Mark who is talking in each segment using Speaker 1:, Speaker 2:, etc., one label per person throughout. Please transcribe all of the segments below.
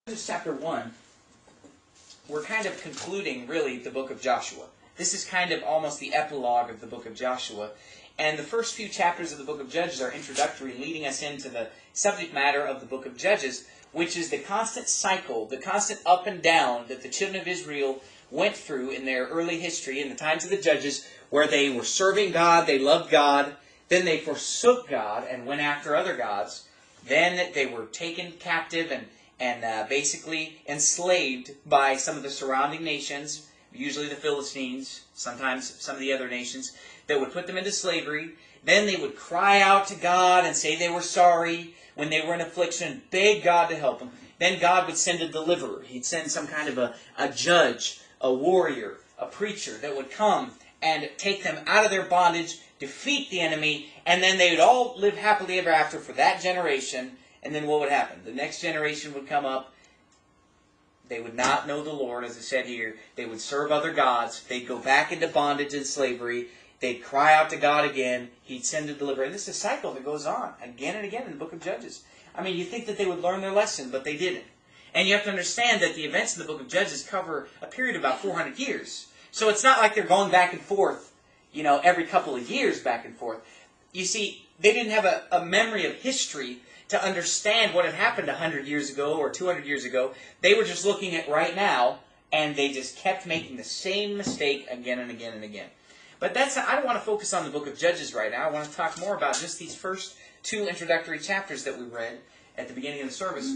Speaker 1: This is chapter 1. We're kind of concluding, really, the book of Joshua. This is kind of almost the epilogue of the book of Joshua. And the first few chapters of the book of Judges are introductory, leading us into the subject matter of the book of Judges, which is the constant cycle, the constant up and down that the children of Israel went through in their early history, in the times of the Judges, where they were serving God, they loved God, then they forsook God and went after other gods. Then they were taken captive and basically enslaved by some of the surrounding nations, usually the Philistines, sometimes some of the other nations, that would put them into slavery. Then they would cry out to God and say they were sorry when they were in affliction and beg God to help them. Then God would send a deliverer. He'd send some kind of a judge, a warrior, a preacher that would come and take them out of their bondage, defeat the enemy, and then they would all live happily ever after for that generation. And then what would happen? The next generation would come up. They would not know the Lord, as it said here. They would serve other gods. They'd go back into bondage and slavery. They'd cry out to God again. He'd send a deliverer. And this is a cycle that goes on again and again in the book of Judges. I mean, you think that they would learn their lesson, but they didn't. And you have to understand that the events in the book of Judges cover a period of about 400 years. So it's not like they're going back and forth, every couple of years back and forth. You see, they didn't have a memory of history to understand what had happened 100 years ago or 200 years ago. They were just looking at right now, and they just kept making the same mistake again and again and again. But I don't want to focus on the book of Judges right now. I want to talk more about just these first two introductory chapters that we read at the beginning of the service.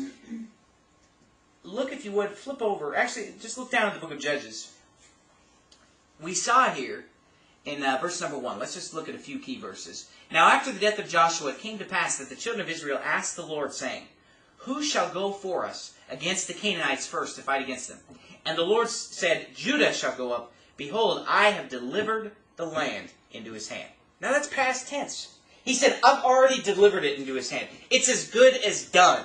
Speaker 1: Look, if you would, flip over. Actually, just look down at the book of Judges. We saw here in verse number 1. Let's just look at a few key verses. Now after the death of Joshua, it came to pass that the children of Israel asked the Lord, saying, Who shall go for us against the Canaanites first to fight against them? And the Lord said, Judah shall go up. Behold, I have delivered the land into his hand. Now that's past tense. He said, I've already delivered it into his hand. It's as good as done.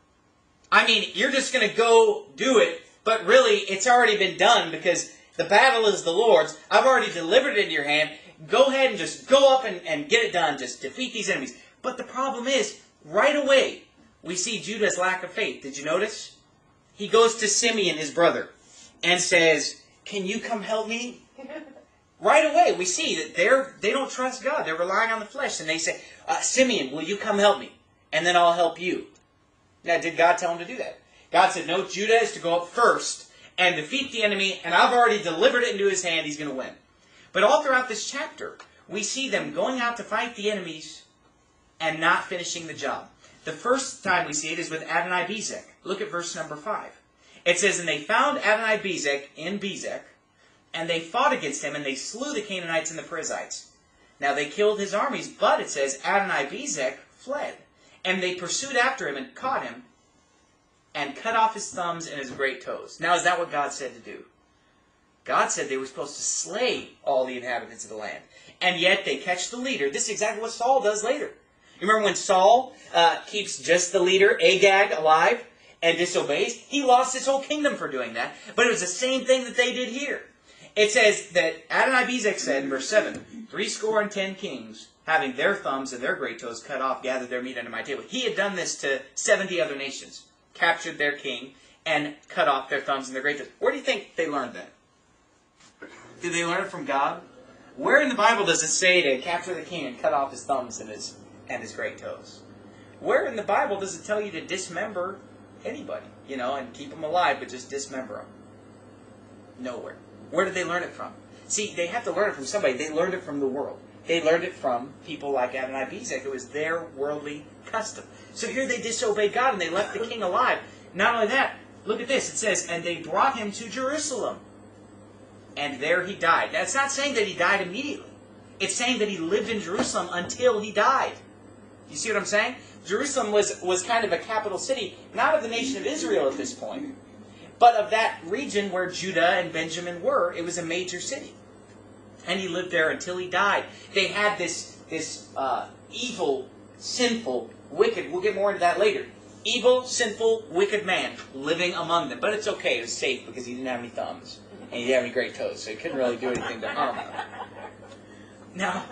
Speaker 1: I mean, you're just going to go do it, but really it's already been done because the battle is the Lord's. I've already delivered it in your hand. Go ahead and just go up and get it done. Just defeat these enemies. But the problem is, right away, we see Judah's lack of faith. Did you notice? He goes to Simeon, his brother, and says, Can you come help me? Right away, we see that they don't trust God. They're relying on the flesh. And they say, Simeon, will you come help me? And then I'll help you. Now, did God tell him to do that? God said, no, Judah is to go up first and defeat the enemy, and I've already delivered it into his hand. He's going to win. But all throughout this chapter, we see them going out to fight the enemies and not finishing the job. The first time we see it is with Adonai-Bezek. Look at verse number 5. It says, And they found Adonai-Bezek in Bezek, and they fought against him, and they slew the Canaanites and the Perizzites. Now they killed his armies, but it says Adonai-Bezek fled. And they pursued after him and caught him, and cut off his thumbs and his great toes. Now is that what God said to do? God said they were supposed to slay all the inhabitants of the land. And yet they catch the leader. This is exactly what Saul does later. You remember when Saul keeps just the leader, Agag, alive and disobeys? He lost his whole kingdom for doing that. But it was the same thing that they did here. It says that Adonai-Bezek said in verse 7, 70 kings, having their thumbs and their great toes cut off, gathered their meat under my table. He had done this to 70 other nations, captured their king, and cut off their thumbs and their great toes. Where do you think they learned that? Did they learn it from God? Where in the Bible does it say to capture the king and cut off his thumbs and his great toes? Where in the Bible does it tell you to dismember anybody, and keep them alive, but just dismember them? Nowhere. Where did they learn it from? See, they have to learn it from somebody. They learned it from the world. They learned it from people like Adonai-Bezek. It was their worldly custom. So here they disobeyed God and they left the king alive. Not only that, look at this. It says, and they brought him to Jerusalem. And there he died. Now, it's not saying that he died immediately. It's saying that he lived in Jerusalem until he died. You see what I'm saying? Jerusalem was kind of a capital city, not of the nation of Israel at this point, but of that region where Judah and Benjamin were. It was a major city. And he lived there until he died. They had this evil, sinful, wicked, we'll get more into that later, evil, sinful, wicked man living among them. But it's okay, it was safe because he didn't have any thumbs. And he didn't have any great toes, so he couldn't really do anything to harm them. Now,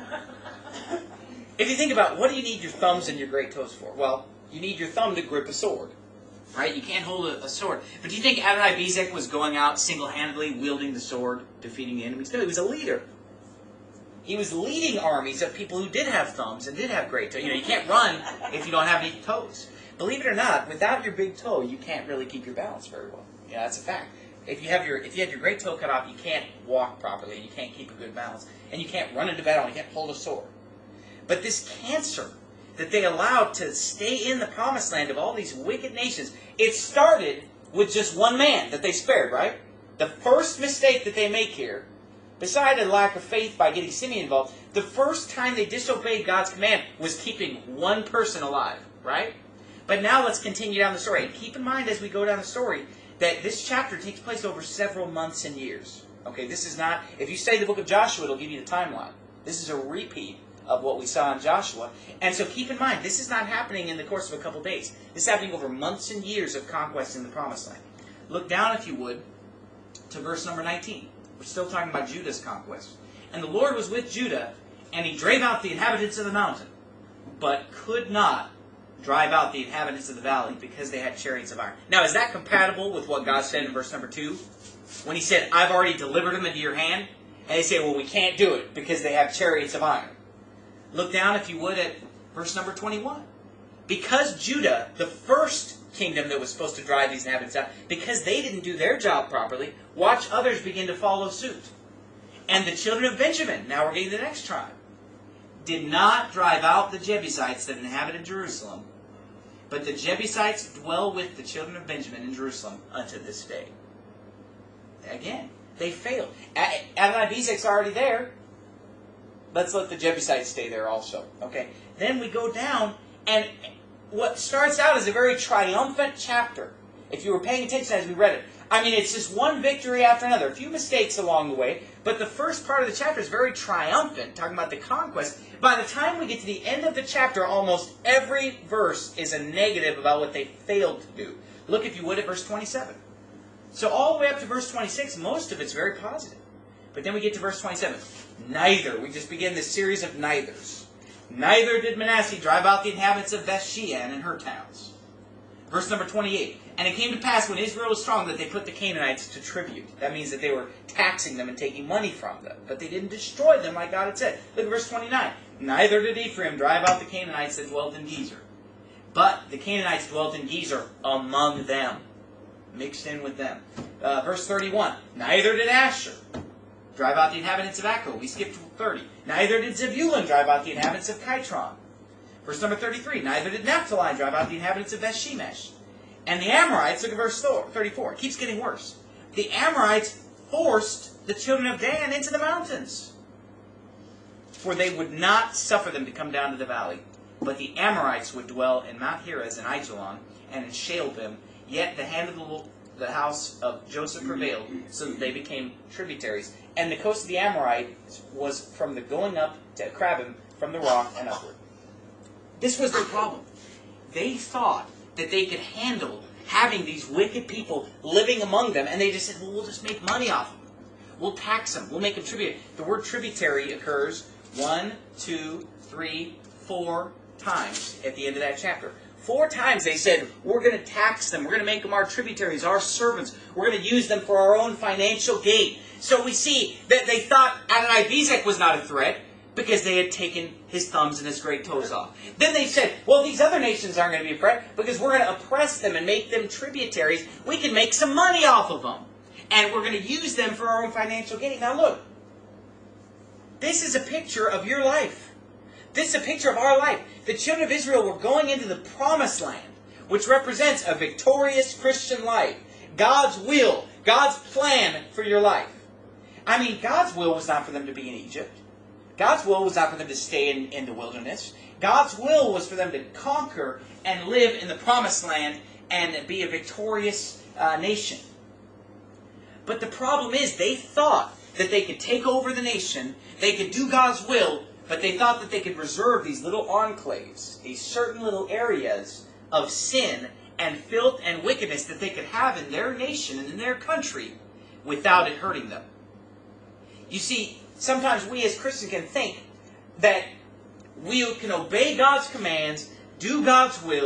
Speaker 1: if you think about what do you need your thumbs and your great toes for? Well, you need your thumb to grip a sword. Right? You can't hold a sword. But do you think Adonai-Bezek was going out single-handedly wielding the sword, defeating the enemies? No, he was a leader. He was leading armies of people who did have thumbs and did have great toes. You can't run if you don't have any toes. Believe it or not, without your big toe, you can't really keep your balance very well. Yeah, that's a fact. If you have your great toe cut off, you can't walk properly, and you can't keep a good balance, and you can't run into battle, and you can't hold a sword. But this cancer that they allowed to stay in the promised land of all these wicked nations, it started with just one man that they spared, right? The first mistake that they make here, beside a lack of faith by getting Simeon involved, the first time they disobeyed God's command was keeping one person alive, right? But now let's continue down the story. And keep in mind as we go down the story that this chapter takes place over several months and years. Okay, this is not, if you study the book of Joshua, it'll give you the timeline. This is a repeat of what we saw in Joshua. And so keep in mind, this is not happening in the course of a couple days. This is happening over months and years of conquest in the promised land. Look down, if you would, to verse number 19. We're still talking about Judah's conquest. And the Lord was with Judah, and he drave out the inhabitants of the mountain, but could not drive out the inhabitants of the valley because they had chariots of iron. Now, is that compatible with what God said in verse number 2? When he said, I've already delivered them into your hand? And they say, well, we can't do it because they have chariots of iron. Look down, if you would, at verse number 21. Because Judah, the first kingdom that was supposed to drive these inhabitants out, because they didn't do their job properly, watch others begin to follow suit. And the children of Benjamin, now we're getting to the next tribe, did not drive out the Jebusites that inhabited Jerusalem, but the Jebusites dwell with the children of Benjamin in Jerusalem unto this day. Again, they failed. Adonai-Bezek's already there. Let's let the Jebusites stay there also. Okay. Then we go down, and what starts out as a very triumphant chapter, if you were paying attention as we read it, I mean, it's just one victory after another. A few mistakes along the way, but the first part of the chapter is very triumphant, talking about the conquest. By the time we get to the end of the chapter, almost every verse is a negative about what they failed to do. Look, if you would, at verse 27. So all the way up to verse 26, most of it's very positive. But then we get to verse 27. Neither. We just begin this series of neithers. Neither did Manasseh drive out the inhabitants of Beth-shean and her towns. Verse number 28. And it came to pass when Israel was strong that they put the Canaanites to tribute. That means that they were taxing them and taking money from them. But they didn't destroy them like God had said. Look at verse 29. Neither did Ephraim drive out the Canaanites that dwelt in Gezer. But the Canaanites dwelt in Gezer among them. Mixed in with them. Verse 31. Neither did Asher drive out the inhabitants of Akko. We skipped 30. Neither did Zebulun drive out the inhabitants of Kitron. Verse number 33. Neither did Naphtali drive out the inhabitants of Beth-shemesh. And the Amorites, look at verse 34. It keeps getting worse. The Amorites forced the children of Dan into the mountains, for they would not suffer them to come down to the valley. But the Amorites would dwell in Mount Heres and Aijalon and in Shaalbim. Yet the hand of the house of Joseph prevailed, so that they became tributaries. And the coast of the Amorites was from the going up to Krabim, from the rock and upward. This was their problem. They thought that they could handle having these wicked people living among them, and they just said, well, we'll just make money off them. We'll tax them. We'll make them tributary. The word tributary occurs 1, 2, 3, 4 times at the end of that chapter. 4 times they said, we're going to tax them. We're going to make them our tributaries, our servants. We're going to use them for our own financial gain. So we see that they thought Adonai-Bezek was not a threat because they had taken his thumbs and his great toes off. Then they said, well, these other nations aren't going to be a threat because we're going to oppress them and make them tributaries. We can make some money off of them. And we're going to use them for our own financial gain. Now look, this is a picture of your life. This is a picture of our life. The children of Israel were going into the promised land, which represents a victorious Christian life. God's will, God's plan for your life. I mean, God's will was not for them to be in Egypt. God's will was not for them to stay in the wilderness. God's will was for them to conquer and live in the promised land and be a victorious nation. But the problem is they thought that they could take over the nation, they could do God's will, but they thought that they could reserve these little enclaves, these certain little areas of sin and filth and wickedness that they could have in their nation and in their country without it hurting them. You see, sometimes we as Christians can think that we can obey God's commands, do God's will,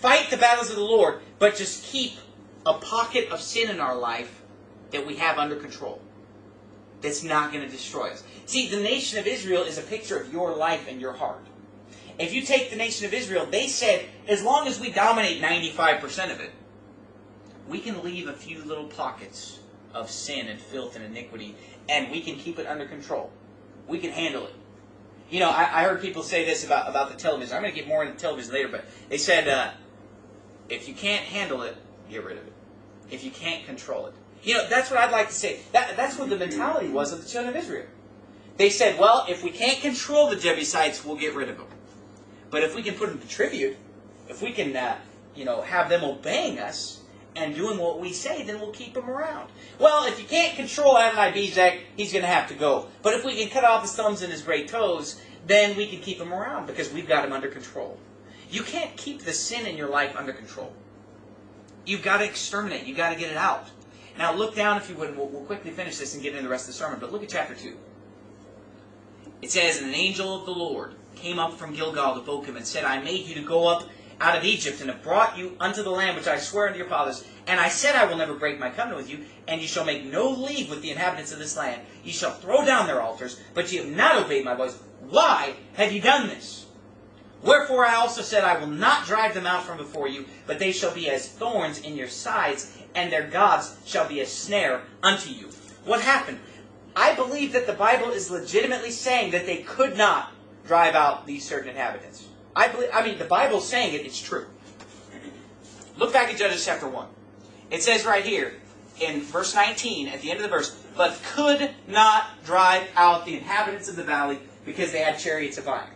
Speaker 1: fight the battles of the Lord, but just keep a pocket of sin in our life that we have under control. That's not going to destroy us. See, the nation of Israel is a picture of your life and your heart. If you take the nation of Israel, they said, as long as we dominate 95% of it, we can leave a few little pockets of sin and filth and iniquity, and we can keep it under control. We can handle it. You know, I heard people say this about the television. I'm going to get more into television later, but they said, if you can't handle it, get rid of it. If you can't control it. You know, that's what I'd like to say. That's what the mentality was of the children of Israel. They said, well, if we can't control the Jebusites, we'll get rid of them. But if we can put them to tribute, if we can, have them obeying us and doing what we say, then we'll keep them around. Well, if you can't control Adonai-Bezek, he's going to have to go. But if we can cut off his thumbs and his great toes, then we can keep him around because we've got him under control. You can't keep the sin in your life under control. You've got to exterminate. You've got to get it out. Now look down, if you would, and we'll quickly finish this and get into the rest of the sermon, but look at chapter 2. It says, and an angel of the Lord came up from Gilgal to Bochum and said, I made you to go up out of Egypt, and have brought you unto the land which I swear unto your fathers. And I said, I will never break my covenant with you, and you shall make no league with the inhabitants of this land. Ye shall throw down their altars, but ye have not obeyed my voice. Why have ye done this? Wherefore I also said, I will not drive them out from before you, but they shall be as thorns in your sides, and their gods shall be a snare unto you. What happened? I believe that the Bible is legitimately saying that they could not drive out these certain inhabitants. The Bible's saying it, it's true. Look back at Judges chapter 1. It says right here, in verse 19, at the end of the verse, but could not drive out the inhabitants of the valley because they had chariots of iron.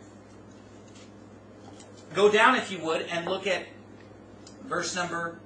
Speaker 1: Go down, if you would, and look at verse number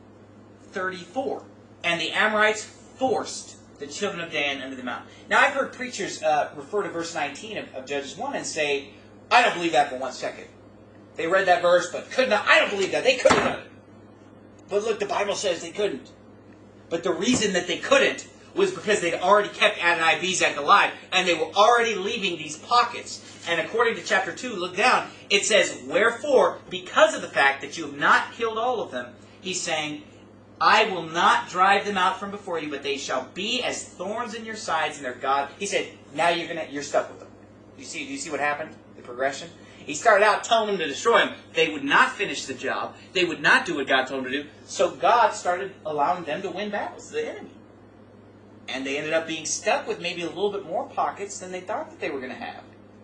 Speaker 1: 34. And the Amorites forced the children of Dan under the mountain. Now, I've heard preachers refer to verse 19 of Judges 1 and say, I don't believe that for 1 second. They read that verse, but could not. I don't believe that. They could have done it. But look, the Bible says they couldn't. But the reason that they couldn't was because they'd already kept Adonai-Bezek alive, and they were already leaving these pockets. And according to chapter 2, look down, it says, wherefore, because of the fact that you have not killed all of them, he's saying, I will not drive them out from before you, but they shall be as thorns in your sides, and their God. He said, now you're stuck with them. Do you see what happened? The progression? He started out telling them to destroy them. They would not finish the job. They would not do what God told them to do. So God started allowing them to win battles to the enemy. And they ended up being stuck with maybe a little bit more pockets than they thought that they were going to have.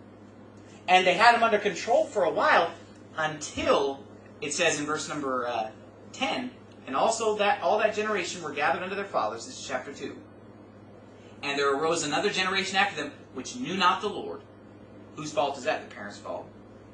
Speaker 1: And they had them under control for a while until, it says in verse number 10, and also that all that generation were gathered unto their fathers. This is chapter 2. And there arose another generation after them, which knew not the Lord. Whose fault is that? The parents' fault.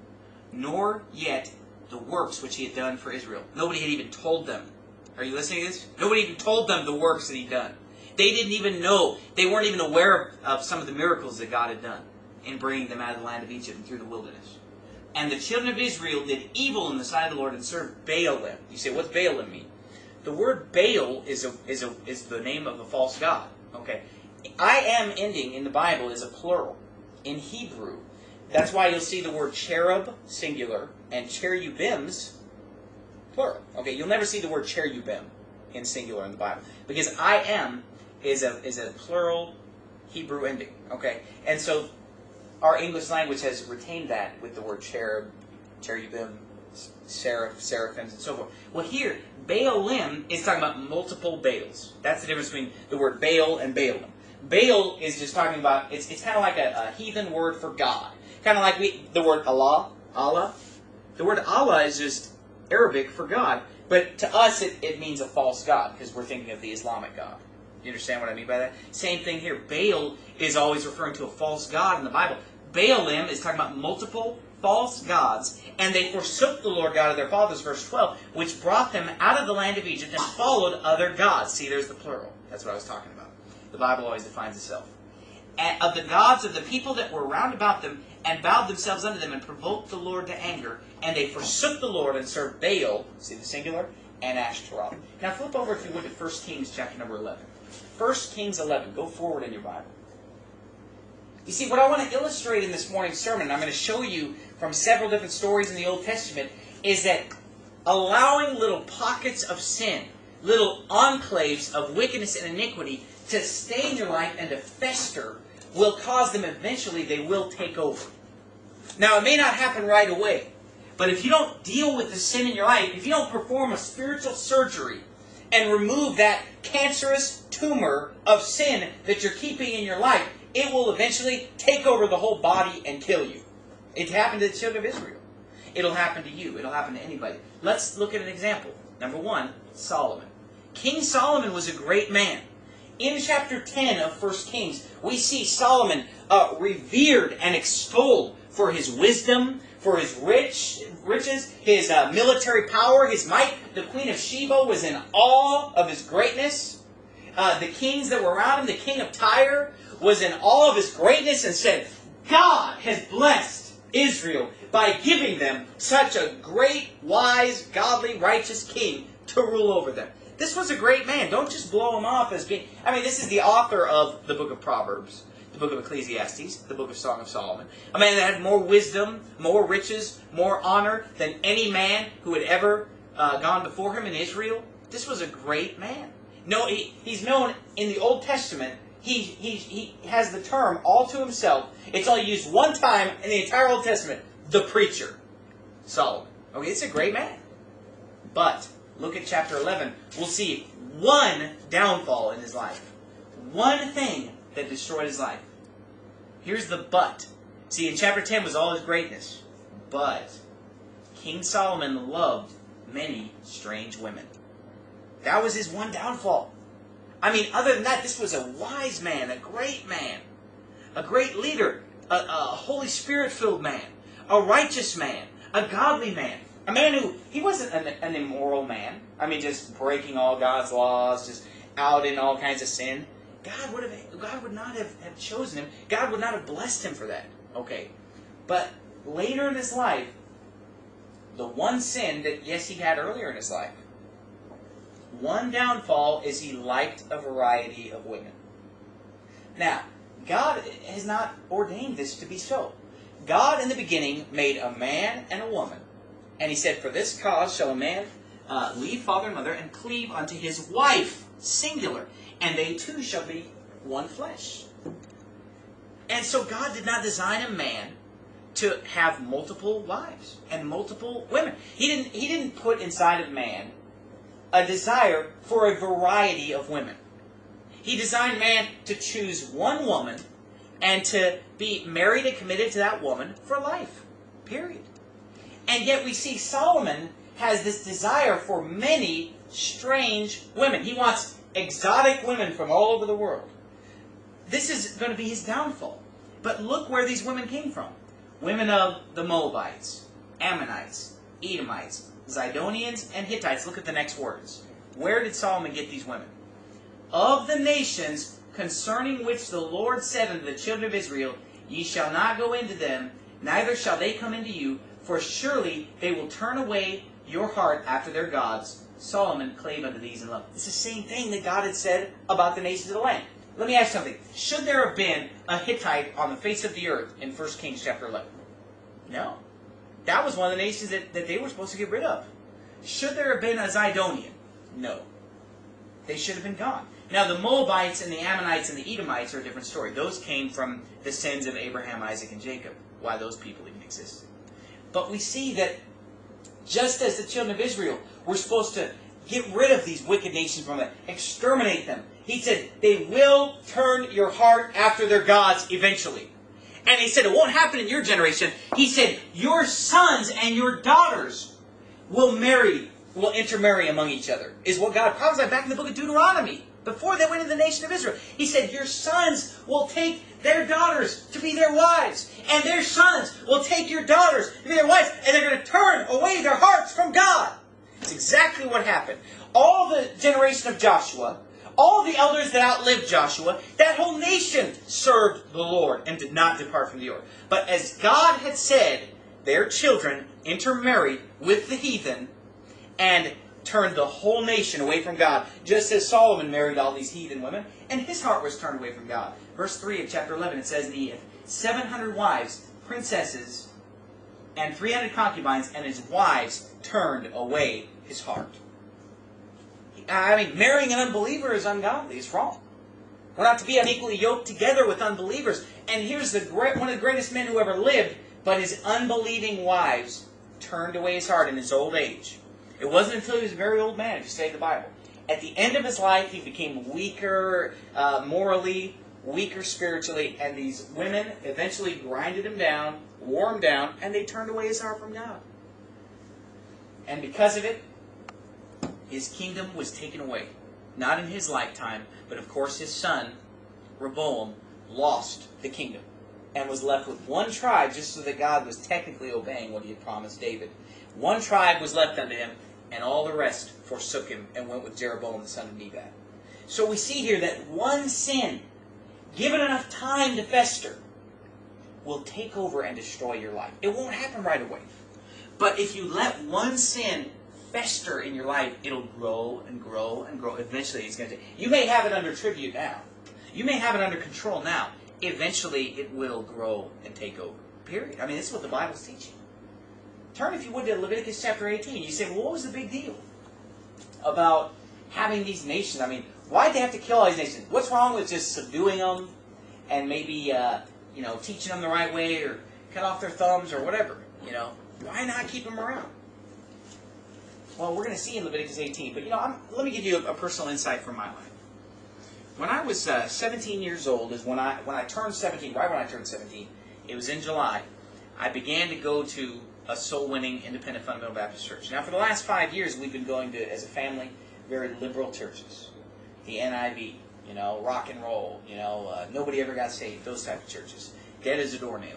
Speaker 1: Nor yet the works which he had done for Israel. Nobody had even told them. Are you listening to this? Nobody even told them the works that he'd done. They didn't even know. They weren't even aware of some of the miracles that God had done in bringing them out of the land of Egypt and through the wilderness. And the children of Israel did evil in the sight of the Lord and served Baalim. You say, what's Baalim mean? The word Baal is the name of a false god. Okay, I am ending in the Bible is a plural. In Hebrew, that's why you'll see the word cherub, singular, and cherubims, plural. Okay, you'll never see the word cherubim in singular in the Bible. Because I am is a plural Hebrew ending. Okay, and so our English language has retained that with the word cherub, cherubim, seraphims, and so forth. Well, here, Baalim is talking about multiple Baals. That's the difference between the word Baal and Baalim. Baal is just talking about, it's kind of like a heathen word for God. Kind of like the word Allah. The word Allah is just Arabic for God. But to us, it means a false god, because we're thinking of the Islamic God. You understand what I mean by that? Same thing here. Baal is always referring to a false god in the Bible. Baalim is talking about multiple false gods, and they forsook the Lord God of their fathers, verse 12, which brought them out of the land of Egypt and followed other gods. See, there's the plural. That's what I was talking about. The Bible always defines itself. And of the gods of the people that were round about them, and bowed themselves unto them, and provoked the Lord to anger. And they forsook the Lord and served Baal, see the singular, and Ashtaroth. Now flip over, if you would, to 1 Kings chapter number 11. 1 Kings 11. Go forward in your Bible. You see, what I want to illustrate in this morning's sermon, and I'm going to show you from several different stories in the Old Testament, is that allowing little pockets of sin, little enclaves of wickedness and iniquity to stain your life and to fester will cause them eventually, they will take over. Now, it may not happen right away, but if you don't deal with the sin in your life, if you don't perform a spiritual surgery and remove that cancerous tumor of sin that you're keeping in your life, it will eventually take over the whole body and kill you. It happened to the children of Israel. It'll happen to you. It'll happen to anybody. Let's look at an example. Number one, Solomon. King Solomon was a great man. In chapter 10 of 1 Kings, we see Solomon revered and extolled for his wisdom, for his riches, his military power, his might. The Queen of Sheba was in awe of his greatness. The kings that were around him, the king of Tyre, was in awe of his greatness and said, God has blessed Israel by giving them such a great, wise, godly, righteous king to rule over them. This was a great man. Don't just blow him off as being... I mean, this is the author of the book of Proverbs, the book of Ecclesiastes, the book of Song of Solomon. A man that had more wisdom, more riches, more honor than any man who had ever gone before him in Israel. This was a great man. No, he's known in the Old Testament. He has the term all to himself. It's only used one time in the entire Old Testament. The preacher, Solomon. Okay, it's a great man. But look at chapter 11. We'll see one downfall in his life. One thing that destroyed his life. Here's the but. See, in chapter 10 was all his greatness. But King Solomon loved many strange women. That was his one downfall. I mean, other than that, this was a wise man, a great leader, a Holy Spirit-filled man, a righteous man, a godly man. A man who, he wasn't an immoral man. I mean, just breaking all God's laws, just out in all kinds of sin. God would not have chosen him. God would not have blessed him for that. Okay. But later in his life, the one sin that, yes, he had earlier in his life, one downfall is he liked a variety of women. Now, God has not ordained this to be so. God in the beginning made a man and a woman. And he said, for this cause shall a man leave father and mother and cleave unto his wife, singular. And they two shall be one flesh. And so God did not design a man to have multiple wives and multiple women. He didn't put inside of man a desire for a variety of women. He designed man to choose one woman and to be married and committed to that woman for life. Period. And yet we see Solomon has this desire for many strange women. He wants exotic women from all over the world. This is going to be his downfall. But look where these women came from. Women of the Moabites, Ammonites, Edomites, Zidonians, and Hittites. Look at the next words. Where did Solomon get these women? Of the nations concerning which the Lord said unto the children of Israel, Ye shall not go into them, neither shall they come into you, for surely they will turn away your heart after their gods. Solomon clave unto these in love. It's the same thing that God had said about the nations of the land. Let me ask something. Should there have been a Hittite on the face of the earth in 1 Kings chapter 11? No. That was one of the nations that they were supposed to get rid of. Should there have been a Zidonian? No. They should have been gone. Now, the Moabites and the Ammonites and the Edomites are a different story. Those came from the sins of Abraham, Isaac, and Jacob. Why those people even existed. But we see that just as the children of Israel were supposed to get rid of these wicked nations from them, exterminate them, he said, they will turn your heart after their gods eventually. And he said, it won't happen in your generation. He said, your sons and your daughters will intermarry among each other, is what God prophesied back in the book of Deuteronomy, before they went into the nation of Israel. He said, your sons will take their daughters to be their wives, and their sons will take your daughters to be their wives, and they're going to turn away their hearts from God. It's exactly what happened. All the generation of Joshua, all the elders that outlived Joshua, that whole nation served the Lord and did not depart from the Lord. But as God had said, their children intermarried with the heathen and turned the whole nation away from God, just as Solomon married all these heathen women, and his heart was turned away from God. Verse 3 of chapter 11, it says, he had 700 wives, princesses, and 300 concubines, and his wives turned away his heart. I mean, marrying an unbeliever is ungodly. It's wrong. We're not to be unequally yoked together with unbelievers. And here's one of the greatest men who ever lived, but his unbelieving wives turned away his heart in his old age. It wasn't until he was a very old man, if you study the Bible. At the end of his life, he became weaker morally, weaker spiritually, and these women eventually grinded him down, wore him down, and they turned away his heart from God. And because of it, his kingdom was taken away. Not in his lifetime, but of course his son, Rehoboam, lost the kingdom and was left with one tribe, just so that God was technically obeying what he had promised David. One tribe was left unto him, and all the rest forsook him and went with Jeroboam the son of Nebat. So we see here that one sin, given enough time to fester, will take over and destroy your life. It won't happen right away. But if you let one sin fester in your life, it'll grow and grow and grow. Eventually, it's going to. You may have it under tribute now. You may have it under control now. Eventually, it will grow and take over. Period. I mean, this is what the Bible's teaching. Turn, if you would, to Leviticus chapter 18. You say, well, what was the big deal about having these nations? I mean, why'd they have to kill all these nations? What's wrong with just subduing them and maybe, teaching them the right way, or cut off their thumbs or whatever? Why not keep them around? Well, we're going to see in Leviticus 18, but let me give you a personal insight from my life. When I was 17 years old, is when I turned 17. Right when I turned 17, it was in July. I began to go to a soul-winning independent fundamental Baptist church. Now, for the last 5 years, we've been going to, as a family, very liberal churches. The NIV, rock and roll, nobody ever got saved. Those type of churches, dead as a doornail.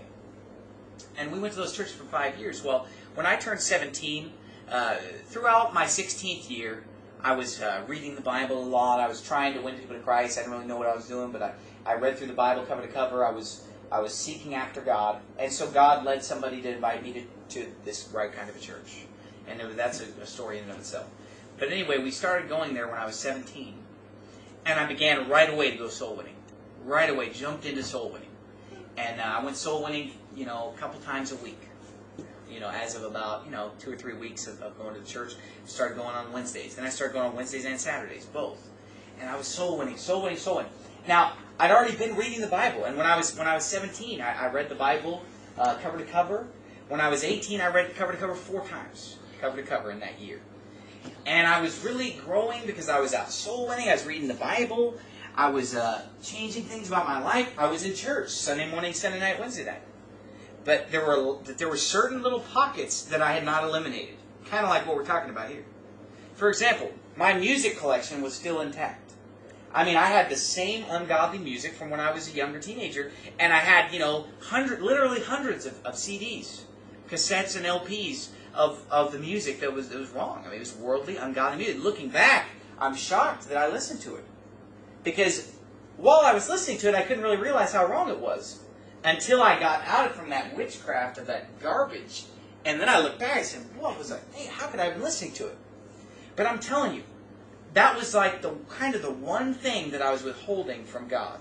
Speaker 1: And we went to those churches for 5 years. Well, when I turned 17. Throughout my 16th year, I was reading the Bible a lot. I was trying to win people to Christ. I didn't really know what I was doing, but I read through the Bible cover to cover. I was seeking after God, and so God led somebody to invite me to this right kind of a church. And that's a story in and of itself. But anyway, we started going there when I was 17, and I began right away to go soul winning. Right away, jumped into soul winning, and I went soul winning, a couple times a week. As of about, 2 or 3 weeks of going to the church, started going on Wednesdays. Then I started going on Wednesdays and Saturdays, both. And I was soul winning. Now, I'd already been reading the Bible, and when I was 17, I read the Bible cover to cover. When I was 18, I read cover to cover 4 times, cover to cover in that year. And I was really growing because I was out soul winning. I was reading the Bible. I was changing things about my life. I was in church Sunday morning, Sunday night, Wednesday night. But there were certain little pockets that I had not eliminated, kind of like what we're talking about here. For example, my music collection was still intact. I mean, I had the same ungodly music from when I was a younger teenager, and I had, literally hundreds of CDs, cassettes and LPs of the music that was wrong. I mean, it was worldly, ungodly music. Looking back, I'm shocked that I listened to it. Because while I was listening to it, I couldn't really realize how wrong it was. Until I got out from that witchcraft of that garbage. And then I looked back and said, what was I? Hey, how could I have been listening to it? But I'm telling you, that was like the one thing that I was withholding from God.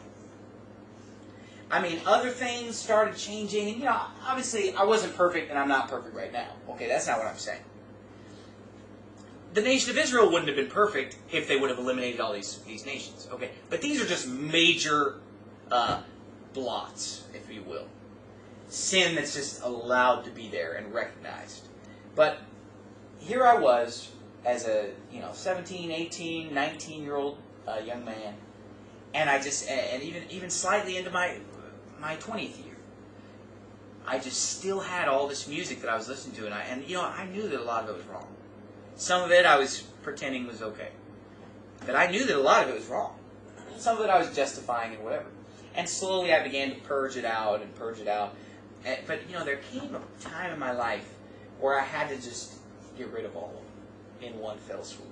Speaker 1: I mean, other things started changing. And, obviously I wasn't perfect, and I'm not perfect right now. Okay, that's not what I'm saying. The nation of Israel wouldn't have been perfect if they would have eliminated all these nations. Okay, but these are just major blots, if you will. Sin that's just allowed to be there and recognized. But here I was as a 17, 18, 19-year-old young man, and and even slightly into my 20th year, I just still had all this music that I was listening to, and I knew that a lot of it was wrong. Some of it I was pretending was okay, but I knew that a lot of it was wrong. Some of it I was justifying and whatever. And slowly I began to purge it out. But, there came a time in my life where I had to just get rid of all of them in one fell swoop.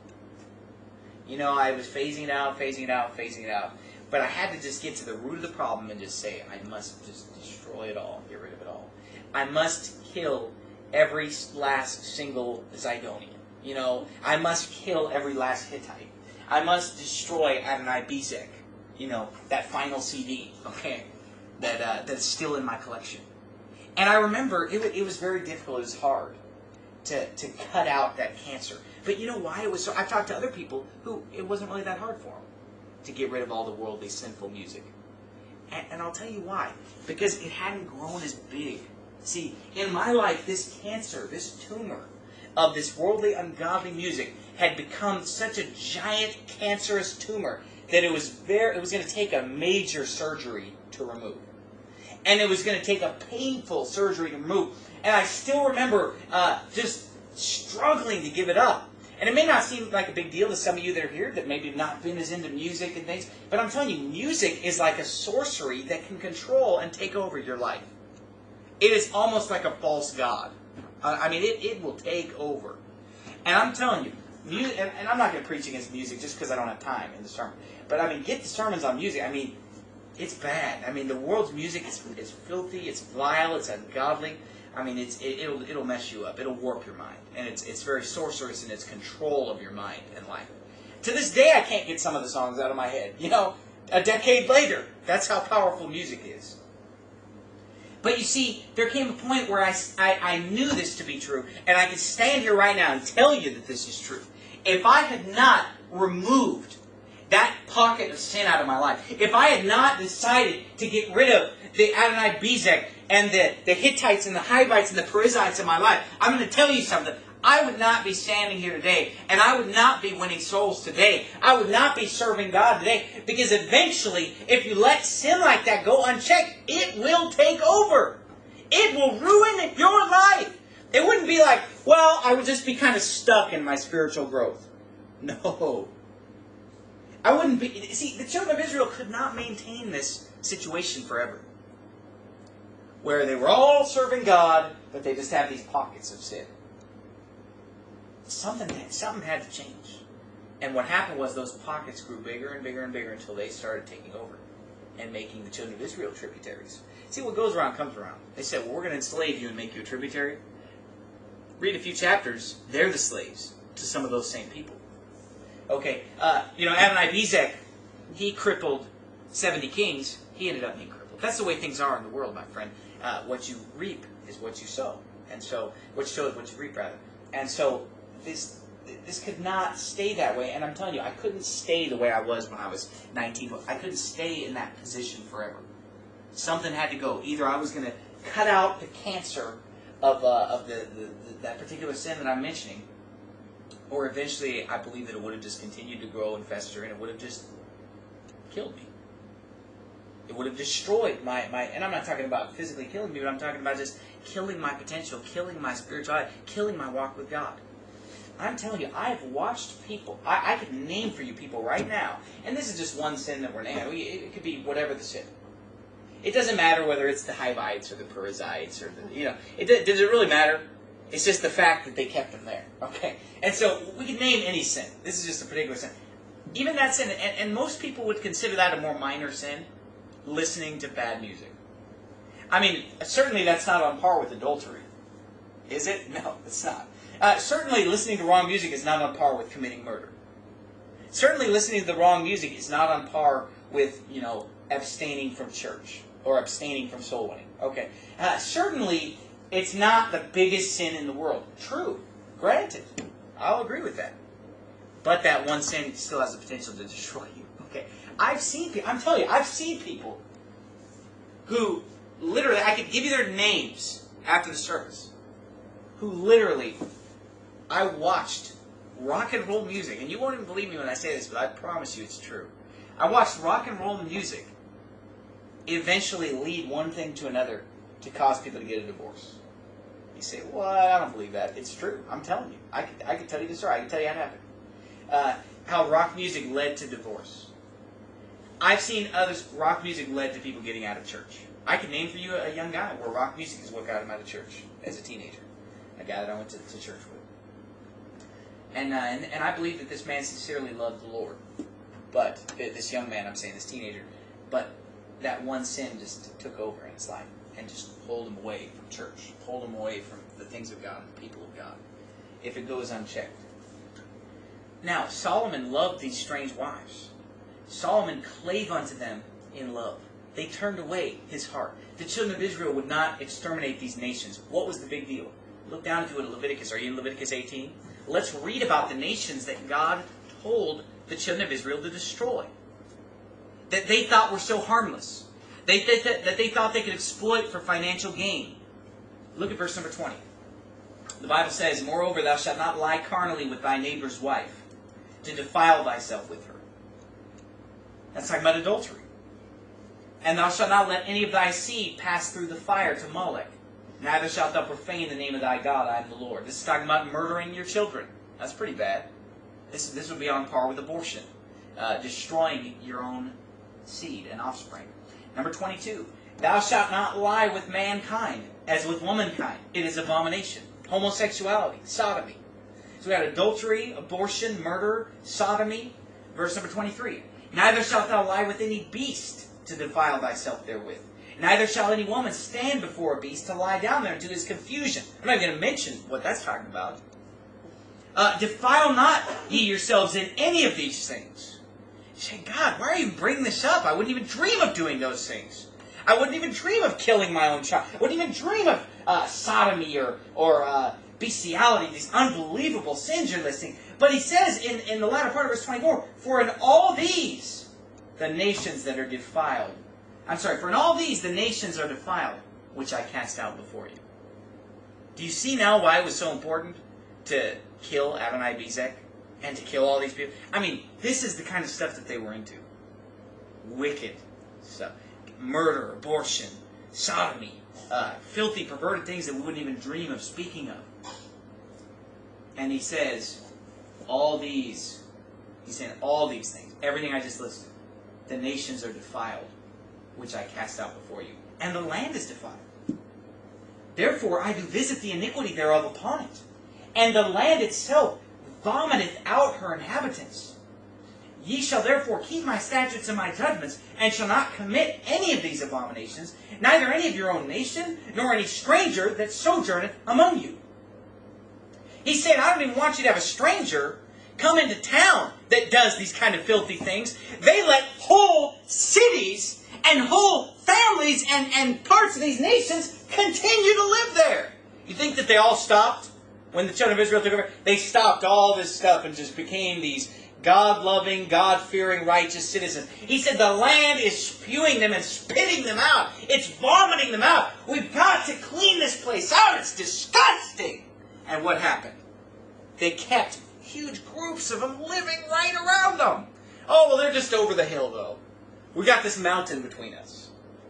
Speaker 1: I was phasing it out. But I had to just get to the root of the problem and just say, I must just destroy it all, get rid of it all. I must kill every last single Zidonian. I must kill every last Hittite. I must destroy Adonai-Bezek. That final CD, okay, that's still in my collection. And I remember it was very difficult. It was hard to cut out that cancer. But you know why it was so? I've talked to other people who it wasn't really that hard for them to get rid of all the worldly, sinful music. And I'll tell you why. Because it hadn't grown as big. See, in my life, this cancer, this tumor of this worldly, ungodly music had become such a giant cancerous tumor that it was going to take a major surgery to remove. And it was going to take a painful surgery to remove. And I still remember just struggling to give it up. And it may not seem like a big deal to some of you that are here that maybe have not been as into music and things, but I'm telling you, music is like a sorcery that can control and take over your life. It is almost like a false god. I mean, it will take over. And I'm telling you, music, and I'm not going to preach against music just because I don't have time in the sermon, but I mean, get the sermons on music. I mean, it's bad. I mean, the world's music is filthy, it's vile, it's ungodly. I mean, it'll mess you up. It'll warp your mind. And it's very sorcerous in its control of your mind and life. To this day, I can't get some of the songs out of my head. You know, a decade later, that's how powerful music is. But you see, there came a point where I knew this to be true, and I can stand here right now and tell you that this is true. If I had not removed that pocket of sin out of my life, if I had not decided to get rid of the Adonai-Bezek and the Hittites and the Hivites and the Perizzites in my life, I'm going to tell you something. I would not be standing here today, and I would not be winning souls today. I would not be serving God today, because eventually, if you let sin like that go unchecked, it will take over. It will ruin your life. It wouldn't be like, well, I would just be kind of stuck in my spiritual growth. No. I wouldn't be... See, the children of Israel could not maintain this situation forever, where they were all serving God, but they just have these pockets of sin. Something had to change. And what happened was those pockets grew bigger and bigger and bigger until they started taking over and making the children of Israel tributaries. See, what goes around comes around. They said, well, we're going to enslave you and make you a tributary. Read a few chapters. They're the slaves to some of those same people. Okay, Adonai-Bezek, he crippled 70 kings. He ended up being crippled. That's the way things are in the world, my friend. What you reap is what you sow. And so, what you sow is what you reap, rather. And so, this could not stay that way. And I'm telling you, I couldn't stay the way I was when I was 19. I couldn't stay in that position forever. Something had to go. Either I was going to cut out the cancer of that particular sin that I'm mentioning, or eventually I believe that it would have just continued to grow and fester, and it would have just killed me. It would have destroyed my and I'm not talking about physically killing me, but I'm talking about just killing my potential, killing my spirituality, killing my walk with God. I'm telling you, I've watched people. I could name for you people right now, and this is just one sin that we're naming. It could be whatever the sin. It doesn't matter whether it's the Hivites or the Perizzites or does it really matter? It's just the fact that they kept them there. Okay, and so we can name any sin. This is just a particular sin. Even that sin, and most people would consider that a more minor sin. Listening to bad music. I mean, certainly that's not on par with adultery. Is it? No, it's not. Certainly listening to wrong music is not on par with committing murder. Certainly listening to the wrong music is not on par with, abstaining from church or abstaining from soul winning. Okay. Certainly it's not the biggest sin in the world. True. Granted. I'll agree with that. But that one sin still has the potential to destroy you. Okay. I've seen people who literally, I could give you their names after the service, who literally, I watched rock and roll music, and you won't even believe me when I say this, but I promise you it's true. I watched rock and roll music eventually lead one thing to another to cause people to get a divorce. You say, well, I don't believe that. It's true. I'm telling you. I could tell you the story. I can tell you how it happened. How rock music led to divorce. I've seen rock music led to people getting out of church. I can name for you a young guy where rock music is what got him out of church as a teenager. A guy that I went to church with. And I believe that this man sincerely loved the Lord. But, this young man, I'm saying, this teenager, but that one sin just took over in his life and just pulled him away from church, pulled him away from the things of God and the people of God, if it goes unchecked. Now, Solomon loved these strange wives. Solomon clave unto them in love. They turned away his heart. The children of Israel would not exterminate these nations. What was the big deal? Look down into it in Leviticus. Are you in Leviticus 18? Let's read about the nations that God told the children of Israel to destroy. That they thought were so harmless. That they thought they could exploit for financial gain. Look at verse number 20. The Bible says, "Moreover, thou shalt not lie carnally with thy neighbor's wife, to defile thyself with her." That's talking about adultery. "And thou shalt not let any of thy seed pass through the fire to Molech. Neither shalt thou profane the name of thy God. I am the Lord." This is talking about murdering your children. That's pretty bad. This would be on par with abortion. Destroying your own seed and offspring. Number 22. "Thou shalt not lie with mankind, as with womankind. It is abomination." Homosexuality, sodomy. So we got adultery, abortion, murder, sodomy. Verse number 23. "Neither shalt thou lie with any beast to defile thyself therewith. Neither shall any woman stand before a beast to lie down there and do his confusion." I'm not going to mention what that's talking about. "Defile not ye yourselves in any of these things." You say, "God, why are you bringing this up? I wouldn't even dream of doing those things. I wouldn't even dream of killing my own child. I wouldn't even dream of sodomy or bestiality, these unbelievable sins you're listing." But he says in the latter part of verse 24, "For in all these the nations that are defiled." For in all these the nations are defiled, which I cast out before you. Do you see now why it was so important to kill Adonai-Bezek and to kill all these people? I mean, this is the kind of stuff that they were into. Wicked stuff. Murder, abortion, sodomy, filthy, perverted things that we wouldn't even dream of speaking of. And he says, all these things, everything I just listed, the nations are defiled, which I cast out before you. And the land is defiled. Therefore I do visit the iniquity thereof upon it. And the land itself vomiteth out her inhabitants. Ye shall therefore keep my statutes and my judgments, and shall not commit any of these abominations, neither any of your own nation, nor any stranger that sojourneth among you. He's saying, I don't even want you to have a stranger come into town that does these kind of filthy things. They let whole cities and whole families and parts of these nations continue to live there. You think that they all stopped when the children of Israel took over? They stopped all this stuff and just became these God-loving, God-fearing, righteous citizens. He said the land is spewing them and spitting them out. It's vomiting them out. We've got to clean this place out. It's disgusting. And what happened? They kept huge groups of them living right around them. Oh, well, they're just over the hill, though. We got this mountain between us.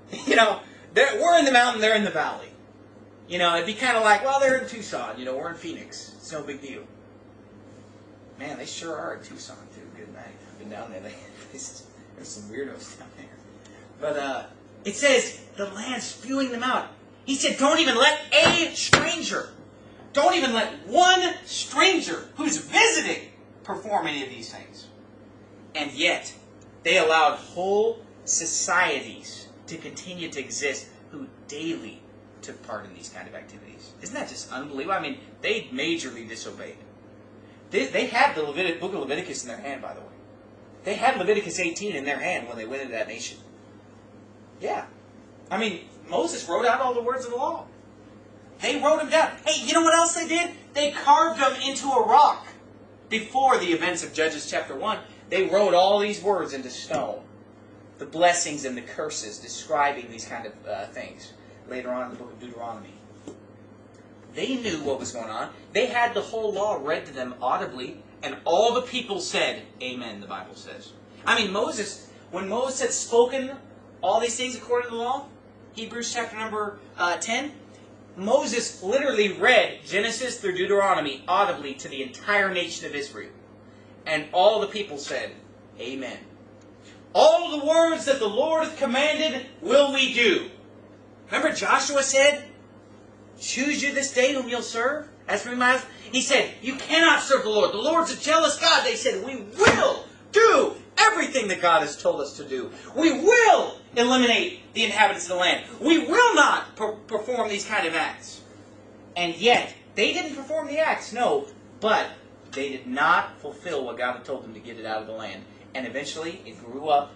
Speaker 1: We're in the mountain, they're in the valley. It'd be kind of like, well, they're in Tucson. We're in Phoenix. It's no big deal. Man, they sure are in Tucson, too. Good night. I've been down there. There's some weirdos down there. But it says, the land spewing them out. He said, don't even let a stranger, don't even let one stranger who's visiting perform any of these things. And yet, they allowed whole societies to continue to exist who daily took part in these kind of activities. Isn't that just unbelievable? I mean, they majorly disobeyed. They had the book of Leviticus in their hand, by the way. They had Leviticus 18 in their hand when they went into that nation. Yeah. I mean, Moses wrote out all the words of the law. They wrote them down. Hey, you know what else they did? They carved them into a rock. Before the events of Judges chapter 1, they wrote all these words into stone. The blessings and the curses describing these kind of things. Later on in the book of Deuteronomy. They knew what was going on. They had the whole law read to them audibly, and all the people said, Amen, the Bible says. I mean, when Moses had spoken all these things according to the law, Hebrews chapter number 10, Moses literally read Genesis through Deuteronomy audibly to the entire nation of Israel. And all the people said, Amen. All the words that the Lord hath commanded will we do. Remember Joshua said, choose you this day whom you'll serve. As for me, he said, you cannot serve the Lord. The Lord's a jealous God. They said, we will do everything that God has told us to do. We will eliminate the inhabitants of the land. We will not perform these kind of acts. And yet, they didn't perform the acts, no, but they did not fulfill what God had told them to get it out of the land. And eventually, it grew up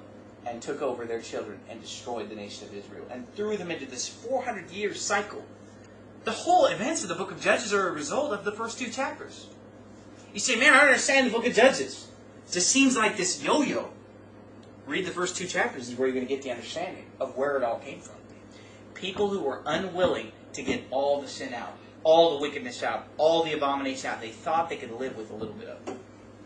Speaker 1: and took over their children and destroyed the nation of Israel and threw them into this 400-year cycle. The whole events of the book of Judges are a result of the first 2 chapters. You say, man, I don't understand the book of Judges. It just seems like this yo-yo. Read the first 2 chapters is where you're going to get the understanding of where it all came from. People who were unwilling to get all the sin out, all the wickedness out, all the abomination out. They thought they could live with a little bit of it.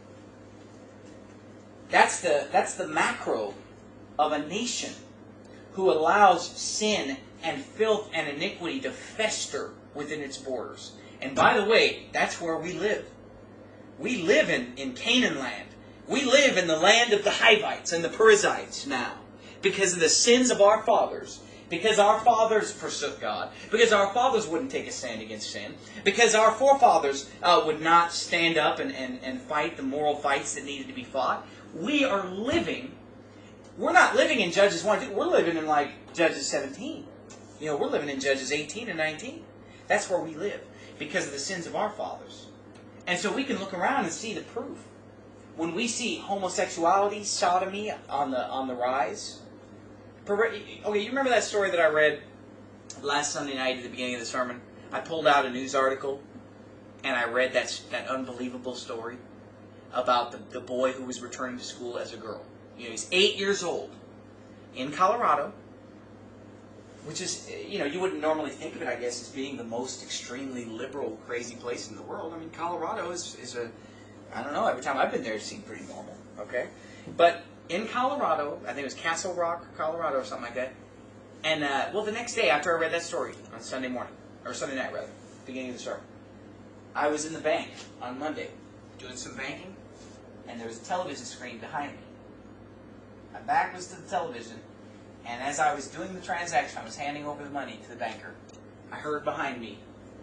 Speaker 1: That's the macro of a nation who allows sin and filth and iniquity to fester within its borders. And by the way, that's where we live. We live in Canaan land. We live in the land of the Hivites and the Perizzites now because of the sins of our fathers. Because our fathers forsook God. Because our fathers wouldn't take a stand against sin. Because our forefathers would not stand up and fight the moral fights that needed to be fought. We are living, we're not living in Judges 1, we're living in like Judges 17. We're living in Judges 18 and 19. That's where we live because of the sins of our fathers. And so we can look around and see the proof. When we see homosexuality, sodomy on the rise. Okay, you remember that story that I read last Sunday night at the beginning of the sermon? I pulled out a news article and I read that unbelievable story about the boy who was returning to school as a girl. He's 8 years old in Colorado, which is, you wouldn't normally think of it, I guess, as being the most extremely liberal, crazy place in the world. I mean, Colorado is I don't know, every time I've been there it seemed pretty normal, okay? But in Colorado, I think it was Castle Rock, Colorado, or something like that. And, the next day after I read that story, on Sunday morning, or Sunday night rather, beginning of the sermon, I was in the bank on Monday doing some banking, and there was a television screen behind me. My back was to the television, and as I was doing the transaction, I was handing over the money to the banker. I heard behind me,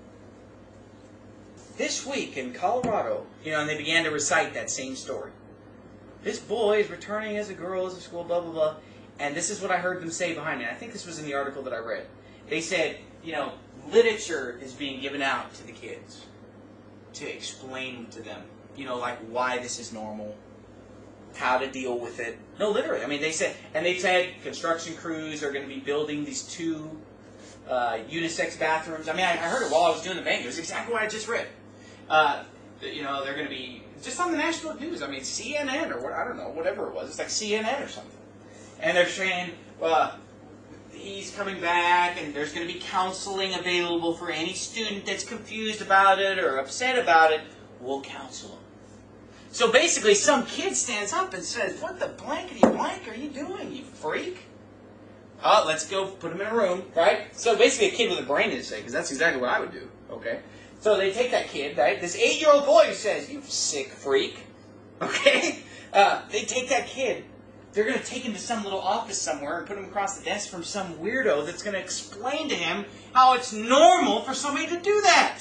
Speaker 1: this week in Colorado, and they began to recite that same story. This boy is returning as a girl, as a school, blah, blah, blah. And this is what I heard them say behind me. I think this was in the article that I read. They said, literature is being given out to the kids to explain to them, like why this is normal, how to deal with it. No, literally. I mean, they said construction crews are going to be building these 2 unisex bathrooms. I mean, I heard it while I was doing the banking. It was exactly what I just read. They're going to be just on the national news. I mean, CNN or what, I don't know, whatever it was. It's like CNN or something. And they're saying, he's coming back and there's going to be counseling available for any student that's confused about it or upset about it. We'll counsel them. So basically, some kid stands up and says, what the blankety blank are you doing, you freak? Oh, let's go put him in a room, right? So basically a kid with a brain in his head, because that's exactly what I would do, okay? So they take that kid, right? This 8-year-old boy who says, you sick freak, okay? They take that kid. They're going to take him to some little office somewhere and put him across the desk from some weirdo that's going to explain to him how it's normal for somebody to do that.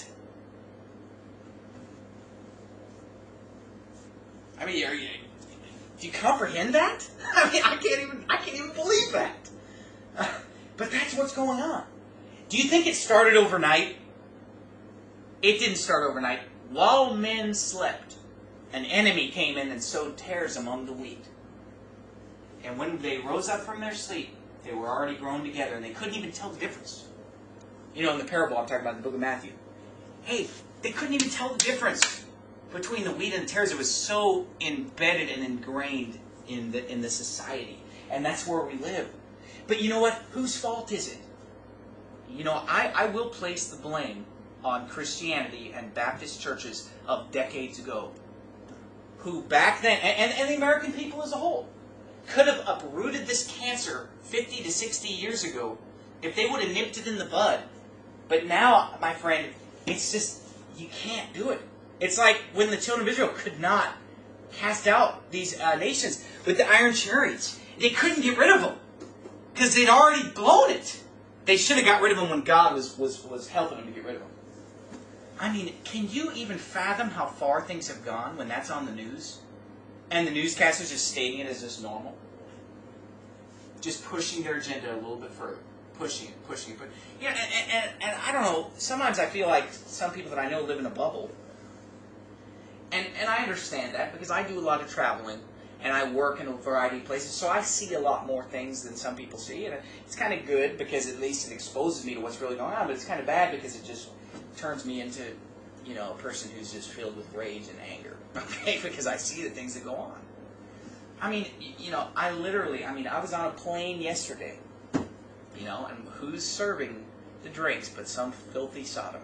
Speaker 1: I mean, do you comprehend that? I mean, I can't even believe that. But that's what's going on. Do you think it started overnight? It didn't start overnight. While men slept, an enemy came in and sowed tares among the wheat. And when they rose up from their sleep, they were already grown together, and they couldn't even tell the difference. In the parable I'm talking about in the book of Matthew. Hey, they couldn't even tell the difference between the wheat and the tares. It was so embedded and ingrained in the society. And that's where we live. But you know what? Whose fault is it? I will place the blame on Christianity and Baptist churches of decades ago, who back then, and the American people as a whole, could have uprooted this cancer 50 to 60 years ago if they would have nipped it in the bud. But now, my friend, it's just, you can't do it. It's like when the children of Israel could not cast out these nations with the iron chariots. They couldn't get rid of them because they'd already blown it. They should have got rid of them when God was helping them to get rid of them. I mean, can you even fathom how far things have gone when that's on the news? And the newscasters just stating it as just normal? Just pushing their agenda a little bit further. Pushing it. Yeah, and I don't know, sometimes I feel like some people that I know live in a bubble. And I understand that because I do a lot of traveling. and I work in a variety of places, so I see a lot more things than some people see. And it's kind of good because at least it exposes me to what's really going on, but it's kind of bad because it just turns me into, a person who's just filled with rage and anger, okay, because I see the things that go on. I mean, I was on a plane yesterday, and who's serving the drinks but some filthy sodomite?